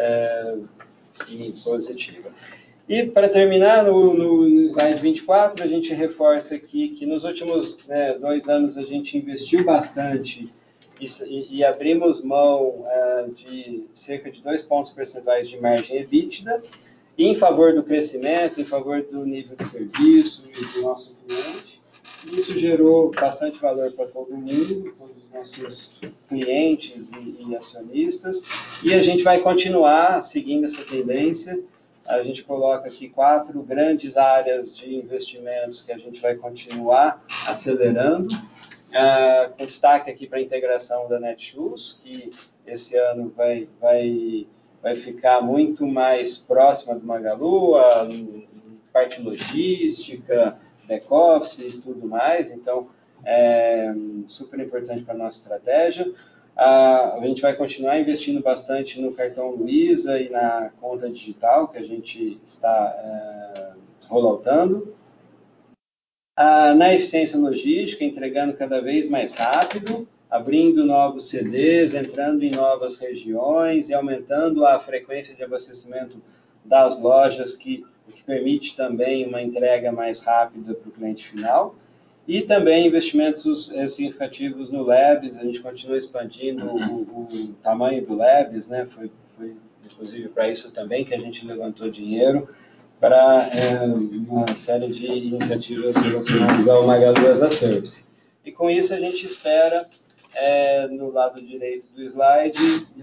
positiva. E para terminar, no slide 24, a gente reforça aqui que nos últimos 2 anos a gente investiu bastante e abrimos mão de cerca de 2 pontos percentuais de margem EBITDA, em favor do crescimento, em favor do nível de serviço e do nosso cliente. E isso gerou bastante valor para todo mundo, todos os nossos clientes e acionistas. E a gente vai continuar seguindo essa tendência. A gente coloca aqui 4 grandes áreas de investimentos que a gente vai continuar acelerando. Com destaque aqui para a integração da Netshoes, que esse ano vai ficar muito mais próxima do Magalu, a parte logística, back-office e tudo mais. Então, super importante para a nossa estratégia. A gente vai continuar investindo bastante no cartão Luiza e na conta digital, que a gente está rolloutando. Na eficiência logística, entregando cada vez mais rápido, abrindo novos CDs, entrando em novas regiões e aumentando a frequência de abastecimento das lojas, que permite também uma entrega mais rápida para o cliente final. E também investimentos significativos no Labs. A gente continua expandindo o tamanho do Labs, né? Foi inclusive para isso também que a gente levantou dinheiro, para uma série de iniciativas relacionadas ao Magalu as a Service. E com isso a gente espera, no lado direito do slide,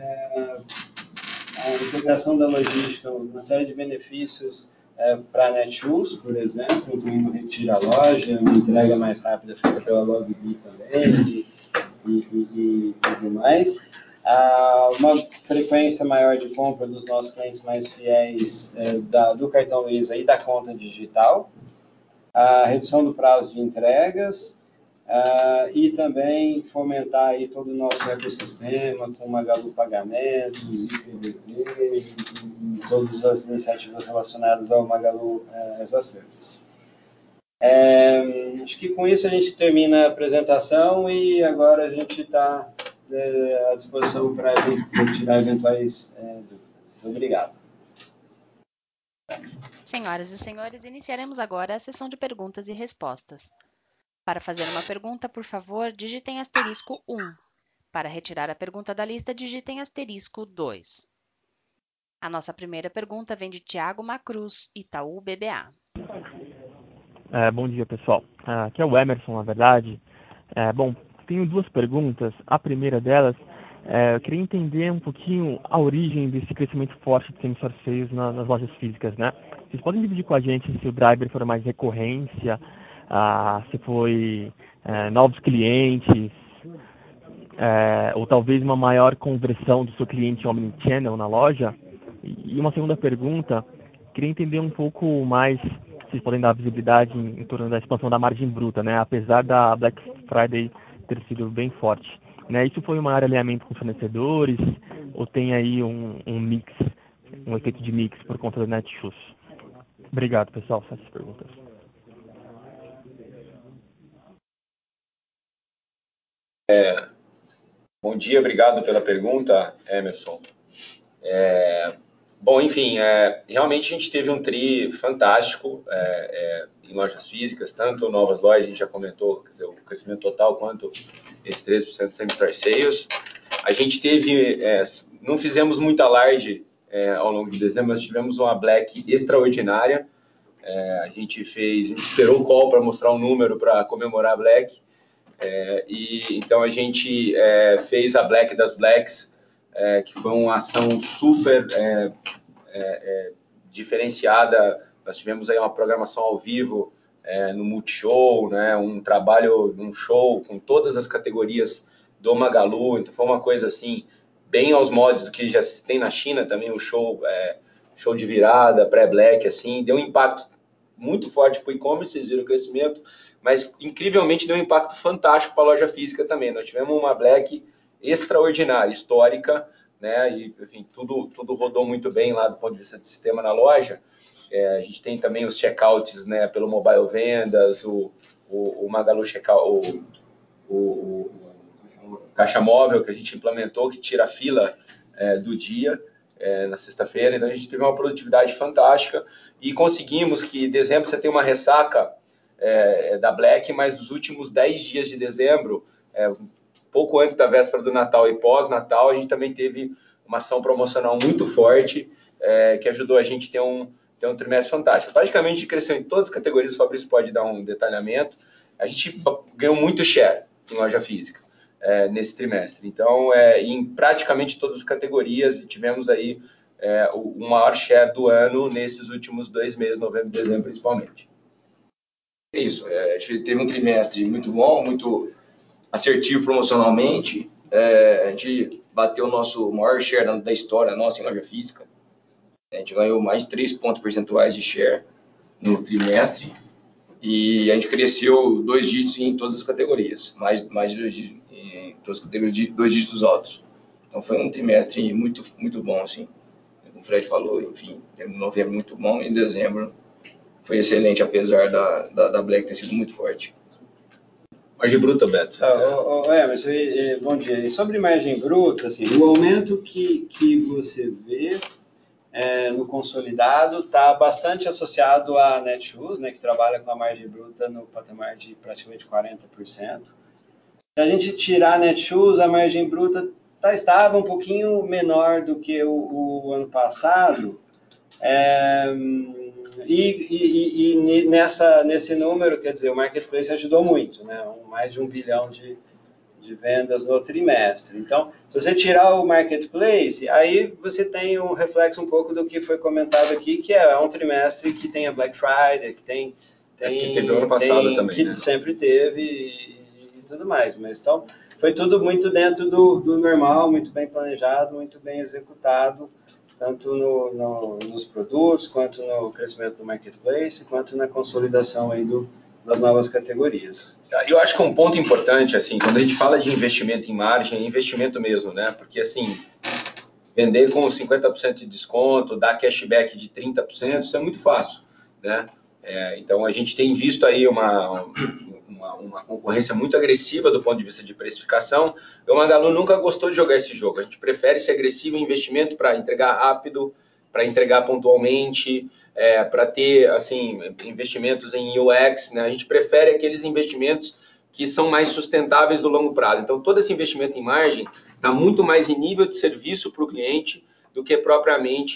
a integração da logística, uma série de benefícios para a Netshoes, por exemplo, incluindo retira a loja, uma entrega mais rápida feita pela LogBee também e tudo mais. Uma frequência maior de compra dos nossos clientes mais fiéis do cartão Luiza e da conta digital, a redução do prazo de entregas, e também fomentar aí todo o nosso ecossistema com Magalu Pagamentos, IPVP e todas as iniciativas relacionadas ao Magalu as a Service. Acho que com isso a gente termina a apresentação e agora a gente está à disposição para tirar eventuais dúvidas. Obrigado. Senhoras e senhores, iniciaremos agora a sessão de perguntas e respostas. Para fazer uma pergunta, por favor, digitem asterisco 1. Para retirar a pergunta da lista, digitem asterisco 2. A nossa primeira pergunta vem de Thiago Macruz, Itaú BBA. Bom dia, pessoal. Aqui é o Emerson, na verdade. Bom, tenho 2 perguntas. A primeira delas, eu queria entender um pouquinho a origem desse crescimento forte de same-store sales nas lojas físicas, né? Vocês podem dividir com a gente se o driver for mais recorrência, se foi novos clientes, ou talvez uma maior conversão do seu cliente omnichannel na loja? E uma segunda pergunta, queria entender um pouco mais, vocês podem dar visibilidade em torno da expansão da margem bruta, né? Apesar da Black Friday ter sido bem forte, né? Isso foi um maior alinhamento com os fornecedores, ou tem aí um mix, um efeito de mix por conta do Netshoes? Obrigado, pessoal, essas perguntas. Bom dia, obrigado pela pergunta, Emerson. Bom, enfim, realmente a gente teve um tri fantástico em lojas físicas, tanto novas lojas, a gente já comentou, quer dizer, o crescimento total, quanto esse 13% de same-store sales. A gente teve, não fizemos muito alarde ao longo de dezembro. Nós tivemos uma Black extraordinária. A gente esperou o call para mostrar um número para comemorar a Black. Então a gente fez a Black das Blacks, que foi uma ação super diferenciada. Nós tivemos aí uma programação ao vivo no Multishow, né, um show com todas as categorias do Magalu. Então foi uma coisa assim, bem aos moldes do que já se tem na China também, o show de virada, pré-Black, assim, deu um impacto muito forte para o e-commerce, vocês viram o crescimento, mas incrivelmente deu um impacto fantástico para a loja física também. Nós tivemos uma Black extraordinária, histórica, né? E enfim, tudo rodou muito bem lá do ponto de vista de sistema na loja. A gente tem também os checkouts, né, pelo mobile vendas, o Magalu Checkout, o caixa móvel que a gente implementou, que tira a fila do dia na sexta-feira. Então a gente teve uma produtividade fantástica e conseguimos que em dezembro você tem uma ressaca da Black, mas nos últimos 10 dias de dezembro, pouco antes da véspera do Natal e pós-Natal, a gente também teve uma ação promocional muito forte que ajudou a gente a ter um trimestre fantástico. Praticamente a gente cresceu em todas as categorias, o Fabrício pode dar um detalhamento. A gente ganhou muito share em loja física nesse trimestre. Então, em praticamente todas as categorias, tivemos aí o maior share do ano nesses últimos 2 meses, novembro e dezembro principalmente. É isso, a gente teve um trimestre muito bom, muito assertivo promocionalmente. A gente bateu o nosso maior share da história nossa em loja física. A gente ganhou mais de 3 pontos percentuais de share no trimestre e a gente cresceu 2 dígitos em todas as categorias, mais de 2 dígitos em todas as categorias de 2 dígitos altos. Então foi um trimestre muito, muito bom, assim. Como o Fred falou, enfim, novembro muito bom e em dezembro foi excelente, apesar da Black ter sido muito forte. Margem bruta, Beto. Mas bom dia. E sobre margem bruta, assim, o aumento que você vê no consolidado está bastante associado à Netshoes, né, que trabalha com a margem bruta no patamar de praticamente 40%. Se a gente tirar a Netshoes, a margem bruta estava um pouquinho menor do que o ano passado. Nesse número, quer dizer, o Marketplace ajudou muito, né? Mais de 1 bilhão de vendas no trimestre. Então, se você tirar o Marketplace, aí você tem um reflexo um pouco do que foi comentado aqui, que é um trimestre que tem a Black Friday, que tem que teve ano passado também, que né? sempre teve e tudo mais. Mas então, foi tudo muito dentro do normal, muito bem planejado, muito bem executado, tanto nos produtos, quanto no crescimento do Marketplace, quanto na consolidação aí das novas categorias. Eu acho que um ponto importante, assim, quando a gente fala de investimento em margem, é investimento mesmo, né? Porque, assim, vender com 50% de desconto, dar cashback de 30%, isso é muito fácil, né? Então, a gente tem visto aí uma concorrência muito agressiva do ponto de vista de precificação. O Magalu nunca gostou de jogar esse jogo. A gente prefere ser agressivo em investimento para entregar rápido, para entregar pontualmente, para ter assim, investimentos em UX, né? A gente prefere aqueles investimentos que são mais sustentáveis do longo prazo. Então, todo esse investimento em margem está muito mais em nível de serviço para o cliente do que propriamente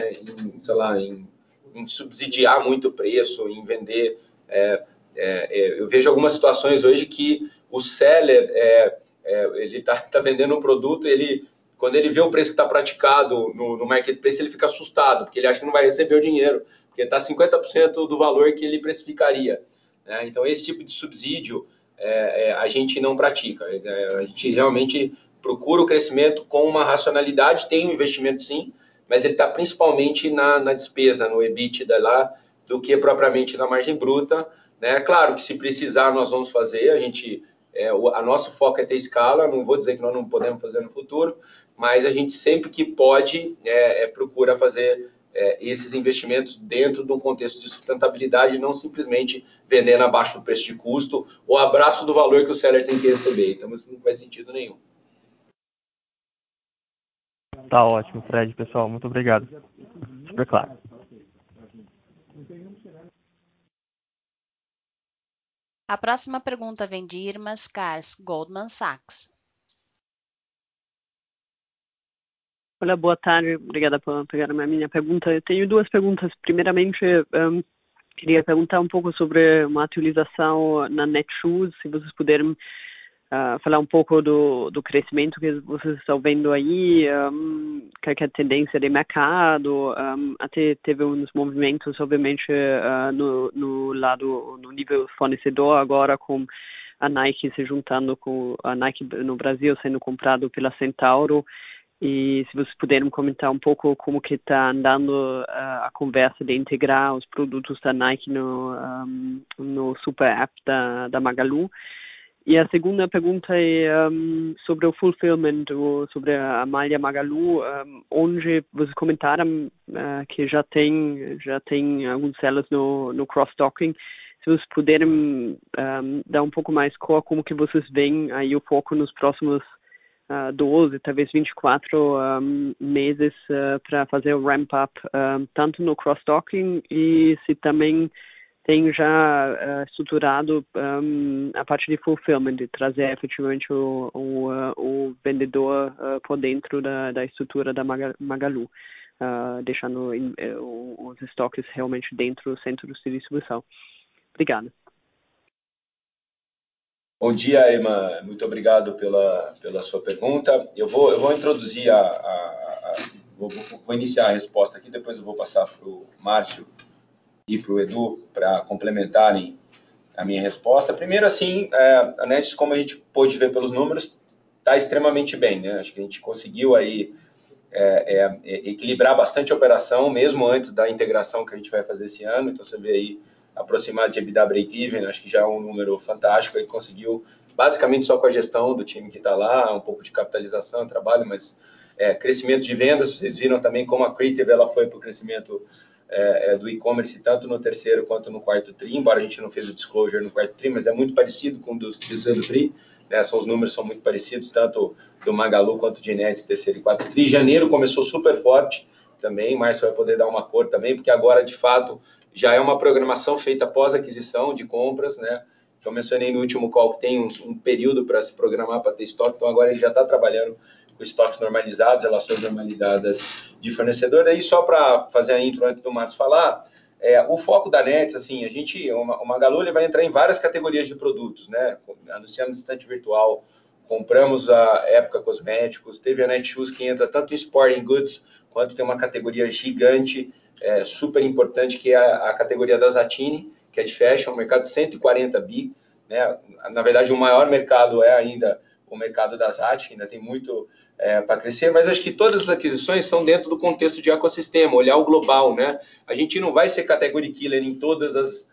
em subsidiar muito o preço, em vender. Eu vejo algumas situações hoje que o seller ele está vendendo um produto, quando ele vê o preço que está praticado no marketplace, ele fica assustado, porque ele acha que não vai receber o dinheiro, porque está 50% do valor que ele precificaria, né? Então, esse tipo de subsídio a gente não pratica. A gente realmente procura o crescimento com uma racionalidade, tem um investimento sim, mas ele está principalmente na despesa, no EBITDA lá, do que propriamente na margem bruta, né? Claro que se precisar nós vamos fazer, a nosso foco é ter escala, não vou dizer que nós não podemos fazer no futuro, mas a gente sempre que pode procura fazer esses investimentos dentro de um contexto de sustentabilidade e não simplesmente vendendo abaixo do preço de custo ou abraço do valor que o seller tem que receber. Então isso não faz sentido nenhum. Tá ótimo, Fred, pessoal. Muito obrigado. Super claro. A próxima pergunta vem de Irma Sgarz, Goldman Sachs. Olá, boa tarde. Obrigada por pegar a minha pergunta. Eu tenho duas perguntas. Primeiramente, queria perguntar um pouco sobre uma atualização na Netshoes, se vocês puderem falar um pouco do crescimento que vocês estão vendo aí, qual é a tendência de mercado, até teve uns movimentos, obviamente, no nível fornecedor agora, com a Nike se juntando com a Nike no Brasil, sendo comprado pela Centauro, e se vocês puderem comentar um pouco como que está andando a conversa de integrar os produtos da Nike no Super App da Magalu. E a segunda pergunta é sobre o fulfillment, sobre a malha Magalu, onde vocês comentaram que já tem alguns sellers no cross-docking. Se vocês puderem dar um pouco mais cor, como que vocês veem aí o foco nos próximos 12, talvez 24 meses para fazer o ramp-up, tanto no cross-docking e se também tem já estruturado a parte de fulfillment, de trazer efetivamente o vendedor por dentro da estrutura da Magalu, deixando os estoques realmente dentro dos centros de distribuição. Obrigado. Bom dia, Emma. Muito obrigado pela sua pergunta. Eu vou introduzir vou iniciar a resposta aqui, depois eu vou passar para o Márcio e para o Edu para complementarem a minha resposta. Primeiro, assim, a Netshoes, como a gente pôde ver pelos números, está extremamente bem, né? Acho que a gente conseguiu aí equilibrar bastante a operação, mesmo antes da integração que a gente vai fazer esse ano. Então, você vê aí aproximado de EBITDA break-even, acho que já é um número fantástico, aí conseguiu basicamente só com a gestão do time que está lá, um pouco de capitalização, trabalho, mas crescimento de vendas. Vocês viram também como a Creative ela foi para o crescimento do e-commerce, tanto no terceiro quanto no quarto tri, embora a gente não fez o disclosure no quarto tri, mas é muito parecido com o do terceiro tri, né? Os números são muito parecidos, tanto do Magalu quanto de Nets, terceiro e quarto tri. Janeiro começou super forte também, Márcio vai poder dar uma cor também, porque agora, de fato, já é uma programação feita após aquisição de compras, né? Eu mencionei no último call que tem um período para se programar para ter estoque, então agora ele já está trabalhando com estoques normalizados, relações normalizadas de fornecedor. Daí, só para fazer a intro antes do Marcos falar, o foco da Nets, assim, o Magalu ele vai entrar em várias categorias de produtos, né? Anunciamos estante virtual, compramos a Época Cosméticos, teve a Netshoes que entra tanto em Sporting Goods, quanto tem uma categoria gigante, super importante, que é a categoria da Zattini, que é de fashion, um mercado de 140 bi, né? Na verdade, o maior mercado é ainda o mercado da Zatti, ainda tem muito para crescer, mas acho que todas as aquisições são dentro do contexto de ecossistema, olhar o global, né? A gente não vai ser category killer em todas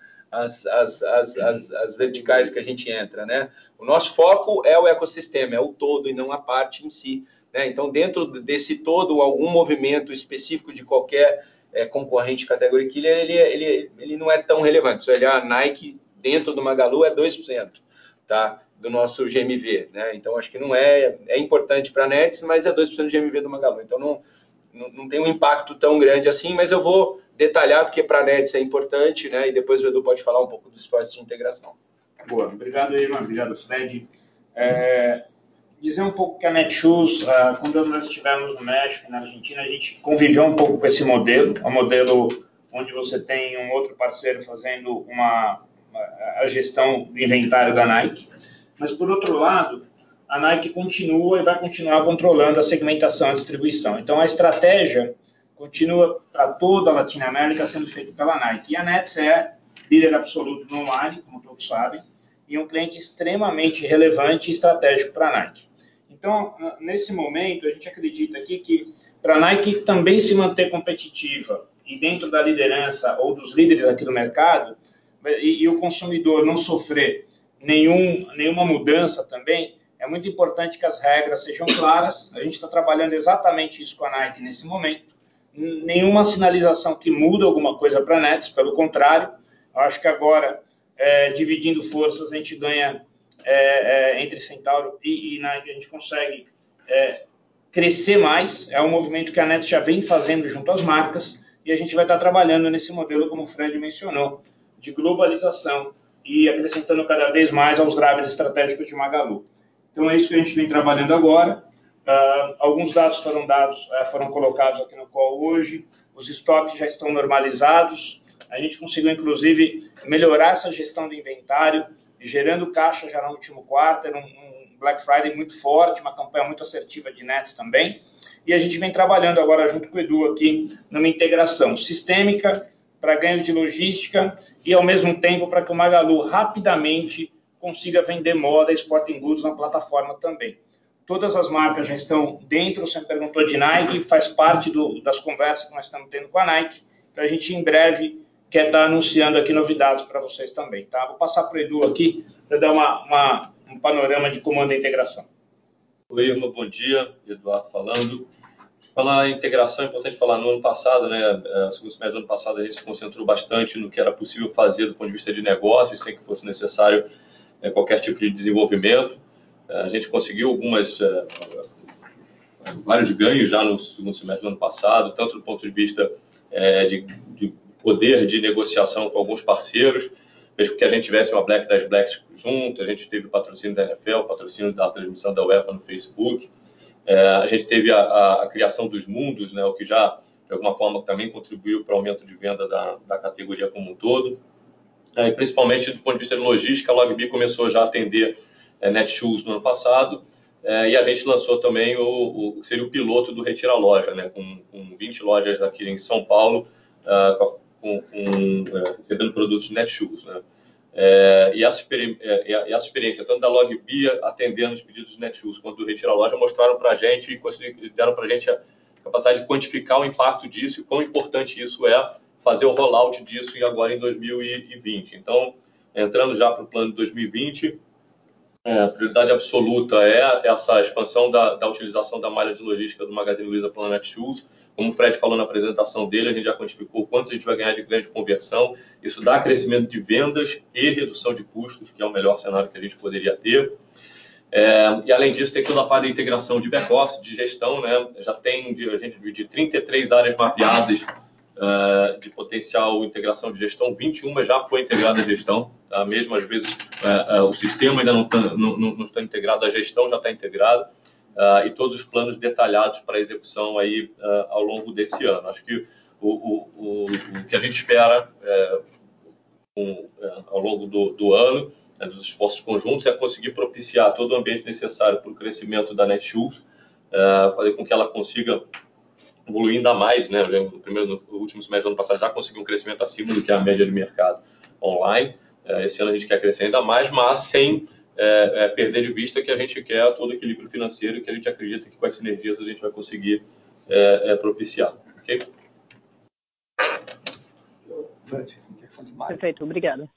as verticais que a gente entra, né? O nosso foco é o ecossistema, é o todo e não a parte em si, né? Então, dentro desse todo, algum movimento específico de qualquer concorrente category killer, ele não é tão relevante. Se olhar a Nike dentro do Magalu é 2%, tá? Do nosso GMV, né? Então, acho que não é importante para a Nets, mas é 2% do GMV do Magalu. Então, não tem um impacto tão grande assim, mas eu vou detalhar, porque para a Nets é importante, né? E depois o Edu pode falar um pouco dos esforços de integração. Boa, obrigado, Ivan, obrigado, Fred. Dizer um pouco que a Netshoes, quando nós estivemos no México, na Argentina, a gente conviveu um pouco com esse modelo, um modelo onde você tem um outro parceiro fazendo a gestão do inventário da Nike. Mas, por outro lado, a Nike continua e vai continuar controlando a segmentação e a distribuição. Então, a estratégia continua para toda a Latinoamérica sendo feita pela Nike. E a Nets é líder absoluto no online, como todos sabem, e um cliente extremamente relevante e estratégico para a Nike. Então, nesse momento, a gente acredita aqui que para a Nike também se manter competitiva e dentro da liderança ou dos líderes aqui do mercado, e o consumidor não sofrer nenhuma mudança também, é muito importante que as regras sejam claras. A gente está trabalhando exatamente isso com a Nike nesse momento. Nenhuma sinalização que muda alguma coisa para a Nets, pelo contrário. Eu acho que agora, dividindo forças, a gente ganha entre Centauro e Nike, a gente consegue crescer mais. É um movimento que a Nets já vem fazendo junto às marcas e a gente vai estar trabalhando nesse modelo, como o Fred mencionou, de globalização e acrescentando cada vez mais aos drivers estratégicos de Magalu. Então, é isso que a gente vem trabalhando agora. Alguns dados foram colocados aqui no call hoje, os estoques já estão normalizados, a gente conseguiu, inclusive, melhorar essa gestão de inventário, gerando caixa já no último quarto, era um Black Friday muito forte, uma campanha muito assertiva de nets também, e a gente vem trabalhando agora junto com o Edu aqui numa integração sistêmica para ganhos de logística e, ao mesmo tempo, para que o Magalu rapidamente consiga vender moda e sporting goods na plataforma também. Todas as marcas já estão dentro, você me perguntou de Nike, faz parte das conversas que nós estamos tendo com a Nike, então a gente em breve quer estar anunciando aqui novidades para vocês também, tá? Vou passar para o Edu aqui para dar um panorama de como anda a integração. Oi, Irma, bom dia, Eduardo falando. Falar em integração, é importante falar, no ano passado, né, segundo semestre do ano passado, a gente se concentrou bastante no que era possível fazer do ponto de vista de negócios, sem que fosse necessário qualquer tipo de desenvolvimento. A gente conseguiu vários ganhos já no segundo semestre do ano passado, tanto do ponto de vista de poder de negociação com alguns parceiros, mesmo que a gente tivesse uma Black das Blacks junto, a gente teve o patrocínio da NFL, o patrocínio da transmissão da UEFA no Facebook, a gente teve a criação dos mundos, né, o que já, de alguma forma, também contribuiu para o aumento de venda da categoria como um todo. E principalmente do ponto de vista de logística, a Logbi começou já a atender Netshoes no ano passado, e a gente lançou também o que seria o piloto do Retira Loja, né, com 20 lojas aqui em São Paulo, recebendo produtos Netshoes, né. E essa experiência, tanto da Logbi atendendo os pedidos de Netshoes quanto do Retira Loja, mostraram para a gente e deram para a gente a capacidade de quantificar o impacto disso e quão importante isso é fazer o rollout disso agora em 2020. Então, entrando já para o plano de 2020, a prioridade absoluta é essa expansão da utilização da malha de logística do Magazine Luiza pela Netshoes. Como o Fred falou na apresentação dele, a gente já quantificou o quanto a gente vai ganhar de ganho de conversão. Isso dá crescimento de vendas e redução de custos, que é o melhor cenário que a gente poderia ter. E além disso, tem toda a parte da integração de back-office, de gestão, né? Já tem a gente de 33 áreas mapeadas de potencial integração de gestão, 21 já foi integrada a gestão, tá? Mesmo às vezes o sistema ainda não está integrado, a gestão já está integrada, e todos os planos detalhados para execução aí ao longo desse ano. Acho que o que a gente espera ao longo do ano, dos esforços conjuntos, é conseguir propiciar todo o ambiente necessário para o crescimento da Netshoes, fazer com que ela consiga evoluir ainda mais, né? No último semestre do ano passado já conseguiu um crescimento acima do que a média de mercado online. Esse ano a gente quer crescer ainda mais, mas sem perder de vista que a gente quer todo o equilíbrio financeiro e que a gente acredita que com as sinergias a gente vai conseguir propiciar. Ok? Perfeito, obrigada.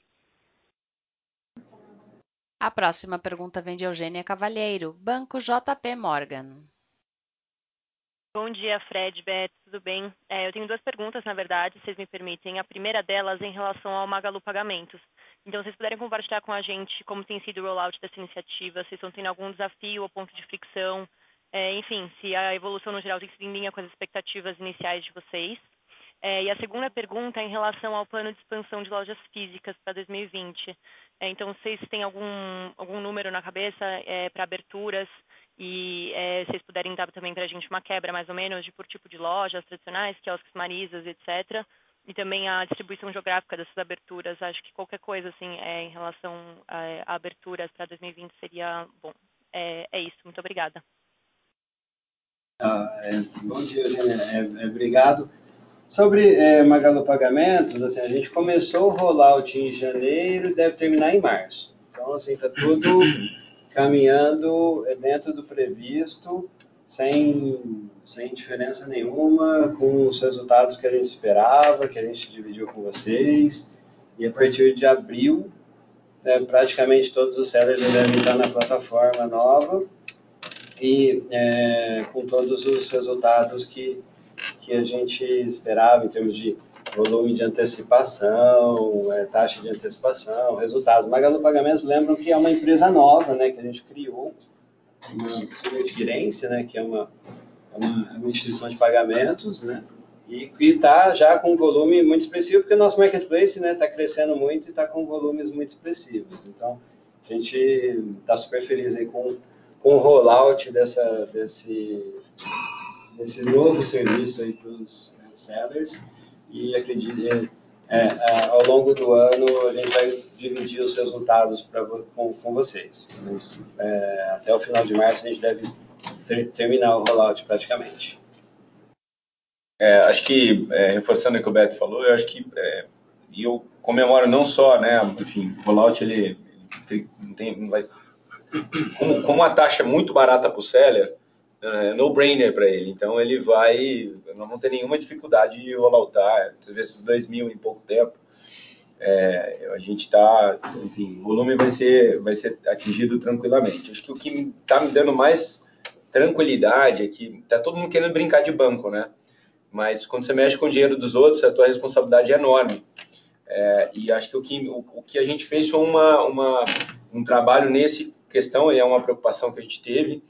A próxima pergunta vem de Eugênia Cavalheiro, Banco JP Morgan. Bom dia, Fred, Beto, tudo bem? Eu tenho duas perguntas, na verdade, se vocês me permitem. A primeira delas em relação ao Magalu Pagamentos. Então, se vocês puderem compartilhar com a gente como tem sido o rollout dessa iniciativa, se estão tendo algum desafio ou ponto de fricção, enfim, se a evolução no geral tem sido em linha com as expectativas iniciais de vocês. E a segunda pergunta é em relação ao plano de expansão de lojas físicas para 2020. Então, vocês têm algum número na cabeça para aberturas? E se vocês puderem dar também para a gente uma quebra, mais ou menos, por tipo de lojas tradicionais, quiosques Marisas, etc. E também a distribuição geográfica dessas aberturas. Acho que qualquer coisa assim em relação a aberturas para 2020 seria bom. É isso, muito obrigada. Bom dia, Eugênia. Obrigado. Sobre Magalu Pagamentos, assim, a gente começou o rollout em janeiro e deve terminar em março. Então, assim, está tudo caminhando dentro do previsto, sem diferença nenhuma, com os resultados que a gente esperava, que a gente dividiu com vocês. E a partir de abril, praticamente todos os sellers já devem estar na plataforma nova e com todos os resultados que a gente esperava em termos de volume de antecipação, taxa de antecipação, resultados. Magalu Pagamentos, lembram que é uma empresa nova, né, que a gente criou, uma subadquirência, né, que é uma instituição de pagamentos, né, e que está já com um volume muito expressivo, porque o nosso marketplace está crescendo muito e está com volumes muito expressivos. Então, a gente está super feliz aí com com o rollout desse novo serviço aí para os sellers, e acredito ao longo do ano a gente vai dividir os resultados com vocês. Mas, até o final de março a gente deve terminar o rollout praticamente. Acho que, reforçando o que o Beto falou, eu acho que e eu comemoro não só, né, enfim, o rollout ele não vai, como a taxa é muito barata para o seller, no-brainer para ele, então ele não ter nenhuma dificuldade de rolloutar, você vê esses 2.000 em pouco tempo, a gente está, enfim, o volume vai ser atingido tranquilamente. Acho que o que está me dando mais tranquilidade é que está todo mundo querendo brincar de banco, né? Mas quando você mexe com o dinheiro dos outros, a tua responsabilidade é enorme. E acho que o que a gente fez foi um trabalho nesse questão, e é uma preocupação que a gente teve,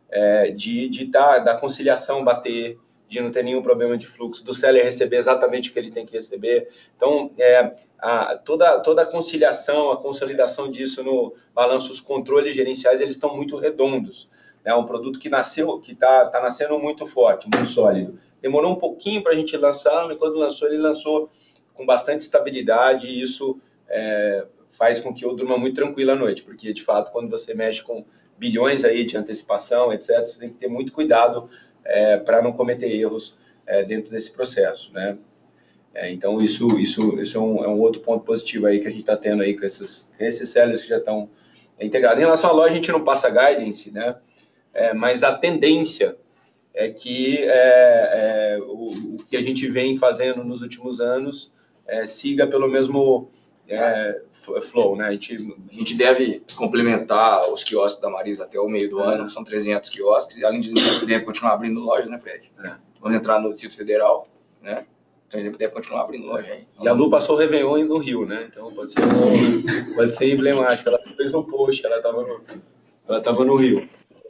da conciliação bater, de não ter nenhum problema de fluxo, do seller receber exatamente o que ele tem que receber. Então, toda a conciliação, a consolidação disso no balanço, os controles gerenciais, eles estão muito redondos. É um produto que está nascendo muito forte, muito sólido. Demorou um pouquinho para a gente lançar, mas quando lançou, ele lançou com bastante estabilidade, e isso faz com que eu durma muito tranquilo à noite, porque, de fato, quando você mexe com bilhões aí de antecipação, etc., você tem que ter muito cuidado para não cometer erros dentro desse processo, né? Então, isso é um outro ponto positivo aí que a gente está tendo aí com esses sellers que já estão integrados. Em relação à loja, a gente não passa guidance, né? Mas a tendência é que o que a gente vem fazendo nos últimos anos siga pelo mesmo flow, né? A gente deve complementar os quiosques da Marisa até o meio do ano, são 300 quiosques, e além disso, a gente deve continuar abrindo lojas, né, Fred? Vamos entrar no Distrito Federal, né? Então a gente deve continuar abrindo loja aí. E a Lu passou o Réveillon no Rio, né? Então pode ser emblemático. Ela fez um post, ela estava no Rio.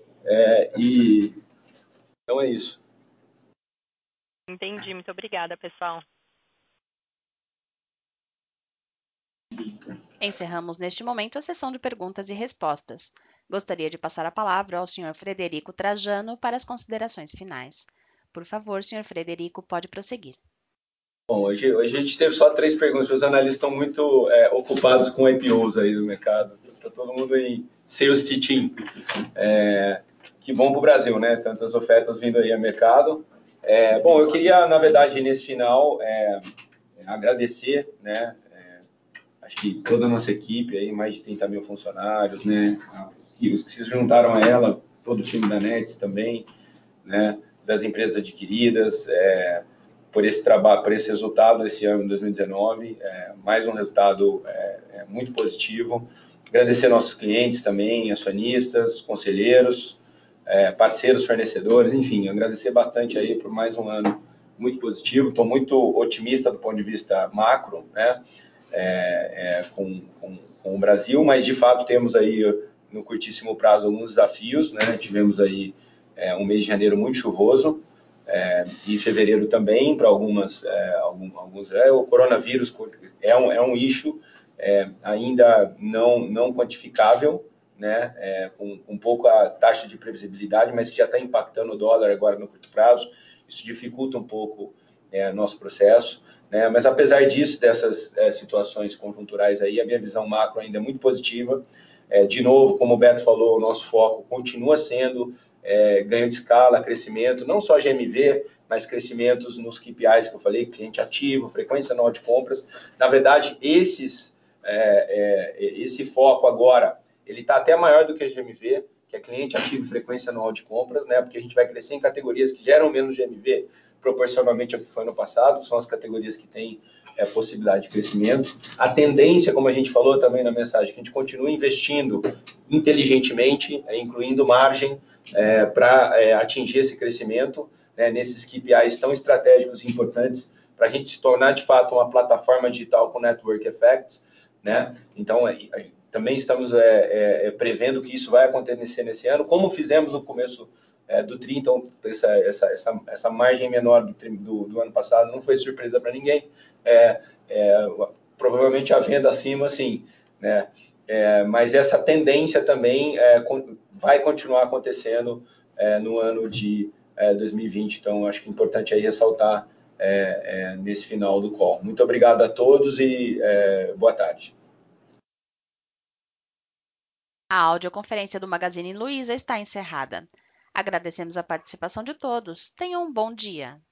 Então é isso. Entendi, muito obrigada, pessoal. Encerramos neste momento a sessão de perguntas e respostas. Gostaria de passar a palavra ao Sr. Frederico Trajano para as considerações finais. Por favor, Sr. Frederico, pode prosseguir. Bom, hoje a gente teve só 3 perguntas, os analistas estão muito ocupados com IPOs aí no mercado, está todo mundo em sales teaching. Que bom para o Brasil, né? Tantas ofertas vindo aí ao mercado. Bom, eu queria, na verdade, nesse final, agradecer, né? Acho que toda a nossa equipe, aí, mais de 30 mil funcionários, né? Os que se juntaram a ela, todo o time da Nets também, né? Das empresas adquiridas, por esse trabalho, por esse resultado desse ano, 2019, mais um resultado muito positivo. Agradecer nossos clientes também, acionistas, conselheiros, parceiros, fornecedores, enfim, agradecer bastante aí por mais um ano muito positivo. Estou muito otimista do ponto de vista macro, né? Com o Brasil, mas de fato temos aí no curtíssimo prazo alguns desafios, né? Tivemos aí um mês de janeiro muito chuvoso, e fevereiro também para alguns. O coronavírus é um issue ainda não quantificável, né? Com pouca taxa de previsibilidade, mas que já está impactando o dólar agora no curto prazo. Isso dificulta um pouco nosso processo, né? Mas apesar disso, dessas situações conjunturais aí, a minha visão macro ainda é muito positiva. De novo, como o Beto falou, o nosso foco continua sendo ganho de escala, crescimento, não só GMV, mas crescimentos nos KPIs que eu falei, cliente ativo, frequência anual de compras. Na verdade, esse foco agora, ele está até maior do que a GMV, que é cliente ativo e frequência anual de compras, né? Porque a gente vai crescer em categorias que geram menos GMV, proporcionalmente ao que foi no passado, são as categorias que têm possibilidade de crescimento. A tendência, como a gente falou também na mensagem, que a gente continua investindo inteligentemente, incluindo margem, para atingir esse crescimento, né, nesses KPIs tão estratégicos e importantes, para a gente se tornar, de fato, uma plataforma digital com network effects, né? Então, também estamos prevendo que isso vai acontecer nesse ano, como fizemos no começo do TRI. Então, essa margem menor do ano passado não foi surpresa para ninguém. Provavelmente a venda acima, sim, né? Mas essa tendência também vai continuar acontecendo no ano de 2020. Então, acho que é importante aí ressaltar nesse final do call. Muito obrigado a todos e boa tarde. A audioconferência do Magazine Luiza está encerrada. Agradecemos a participação de todos. Tenham um bom dia.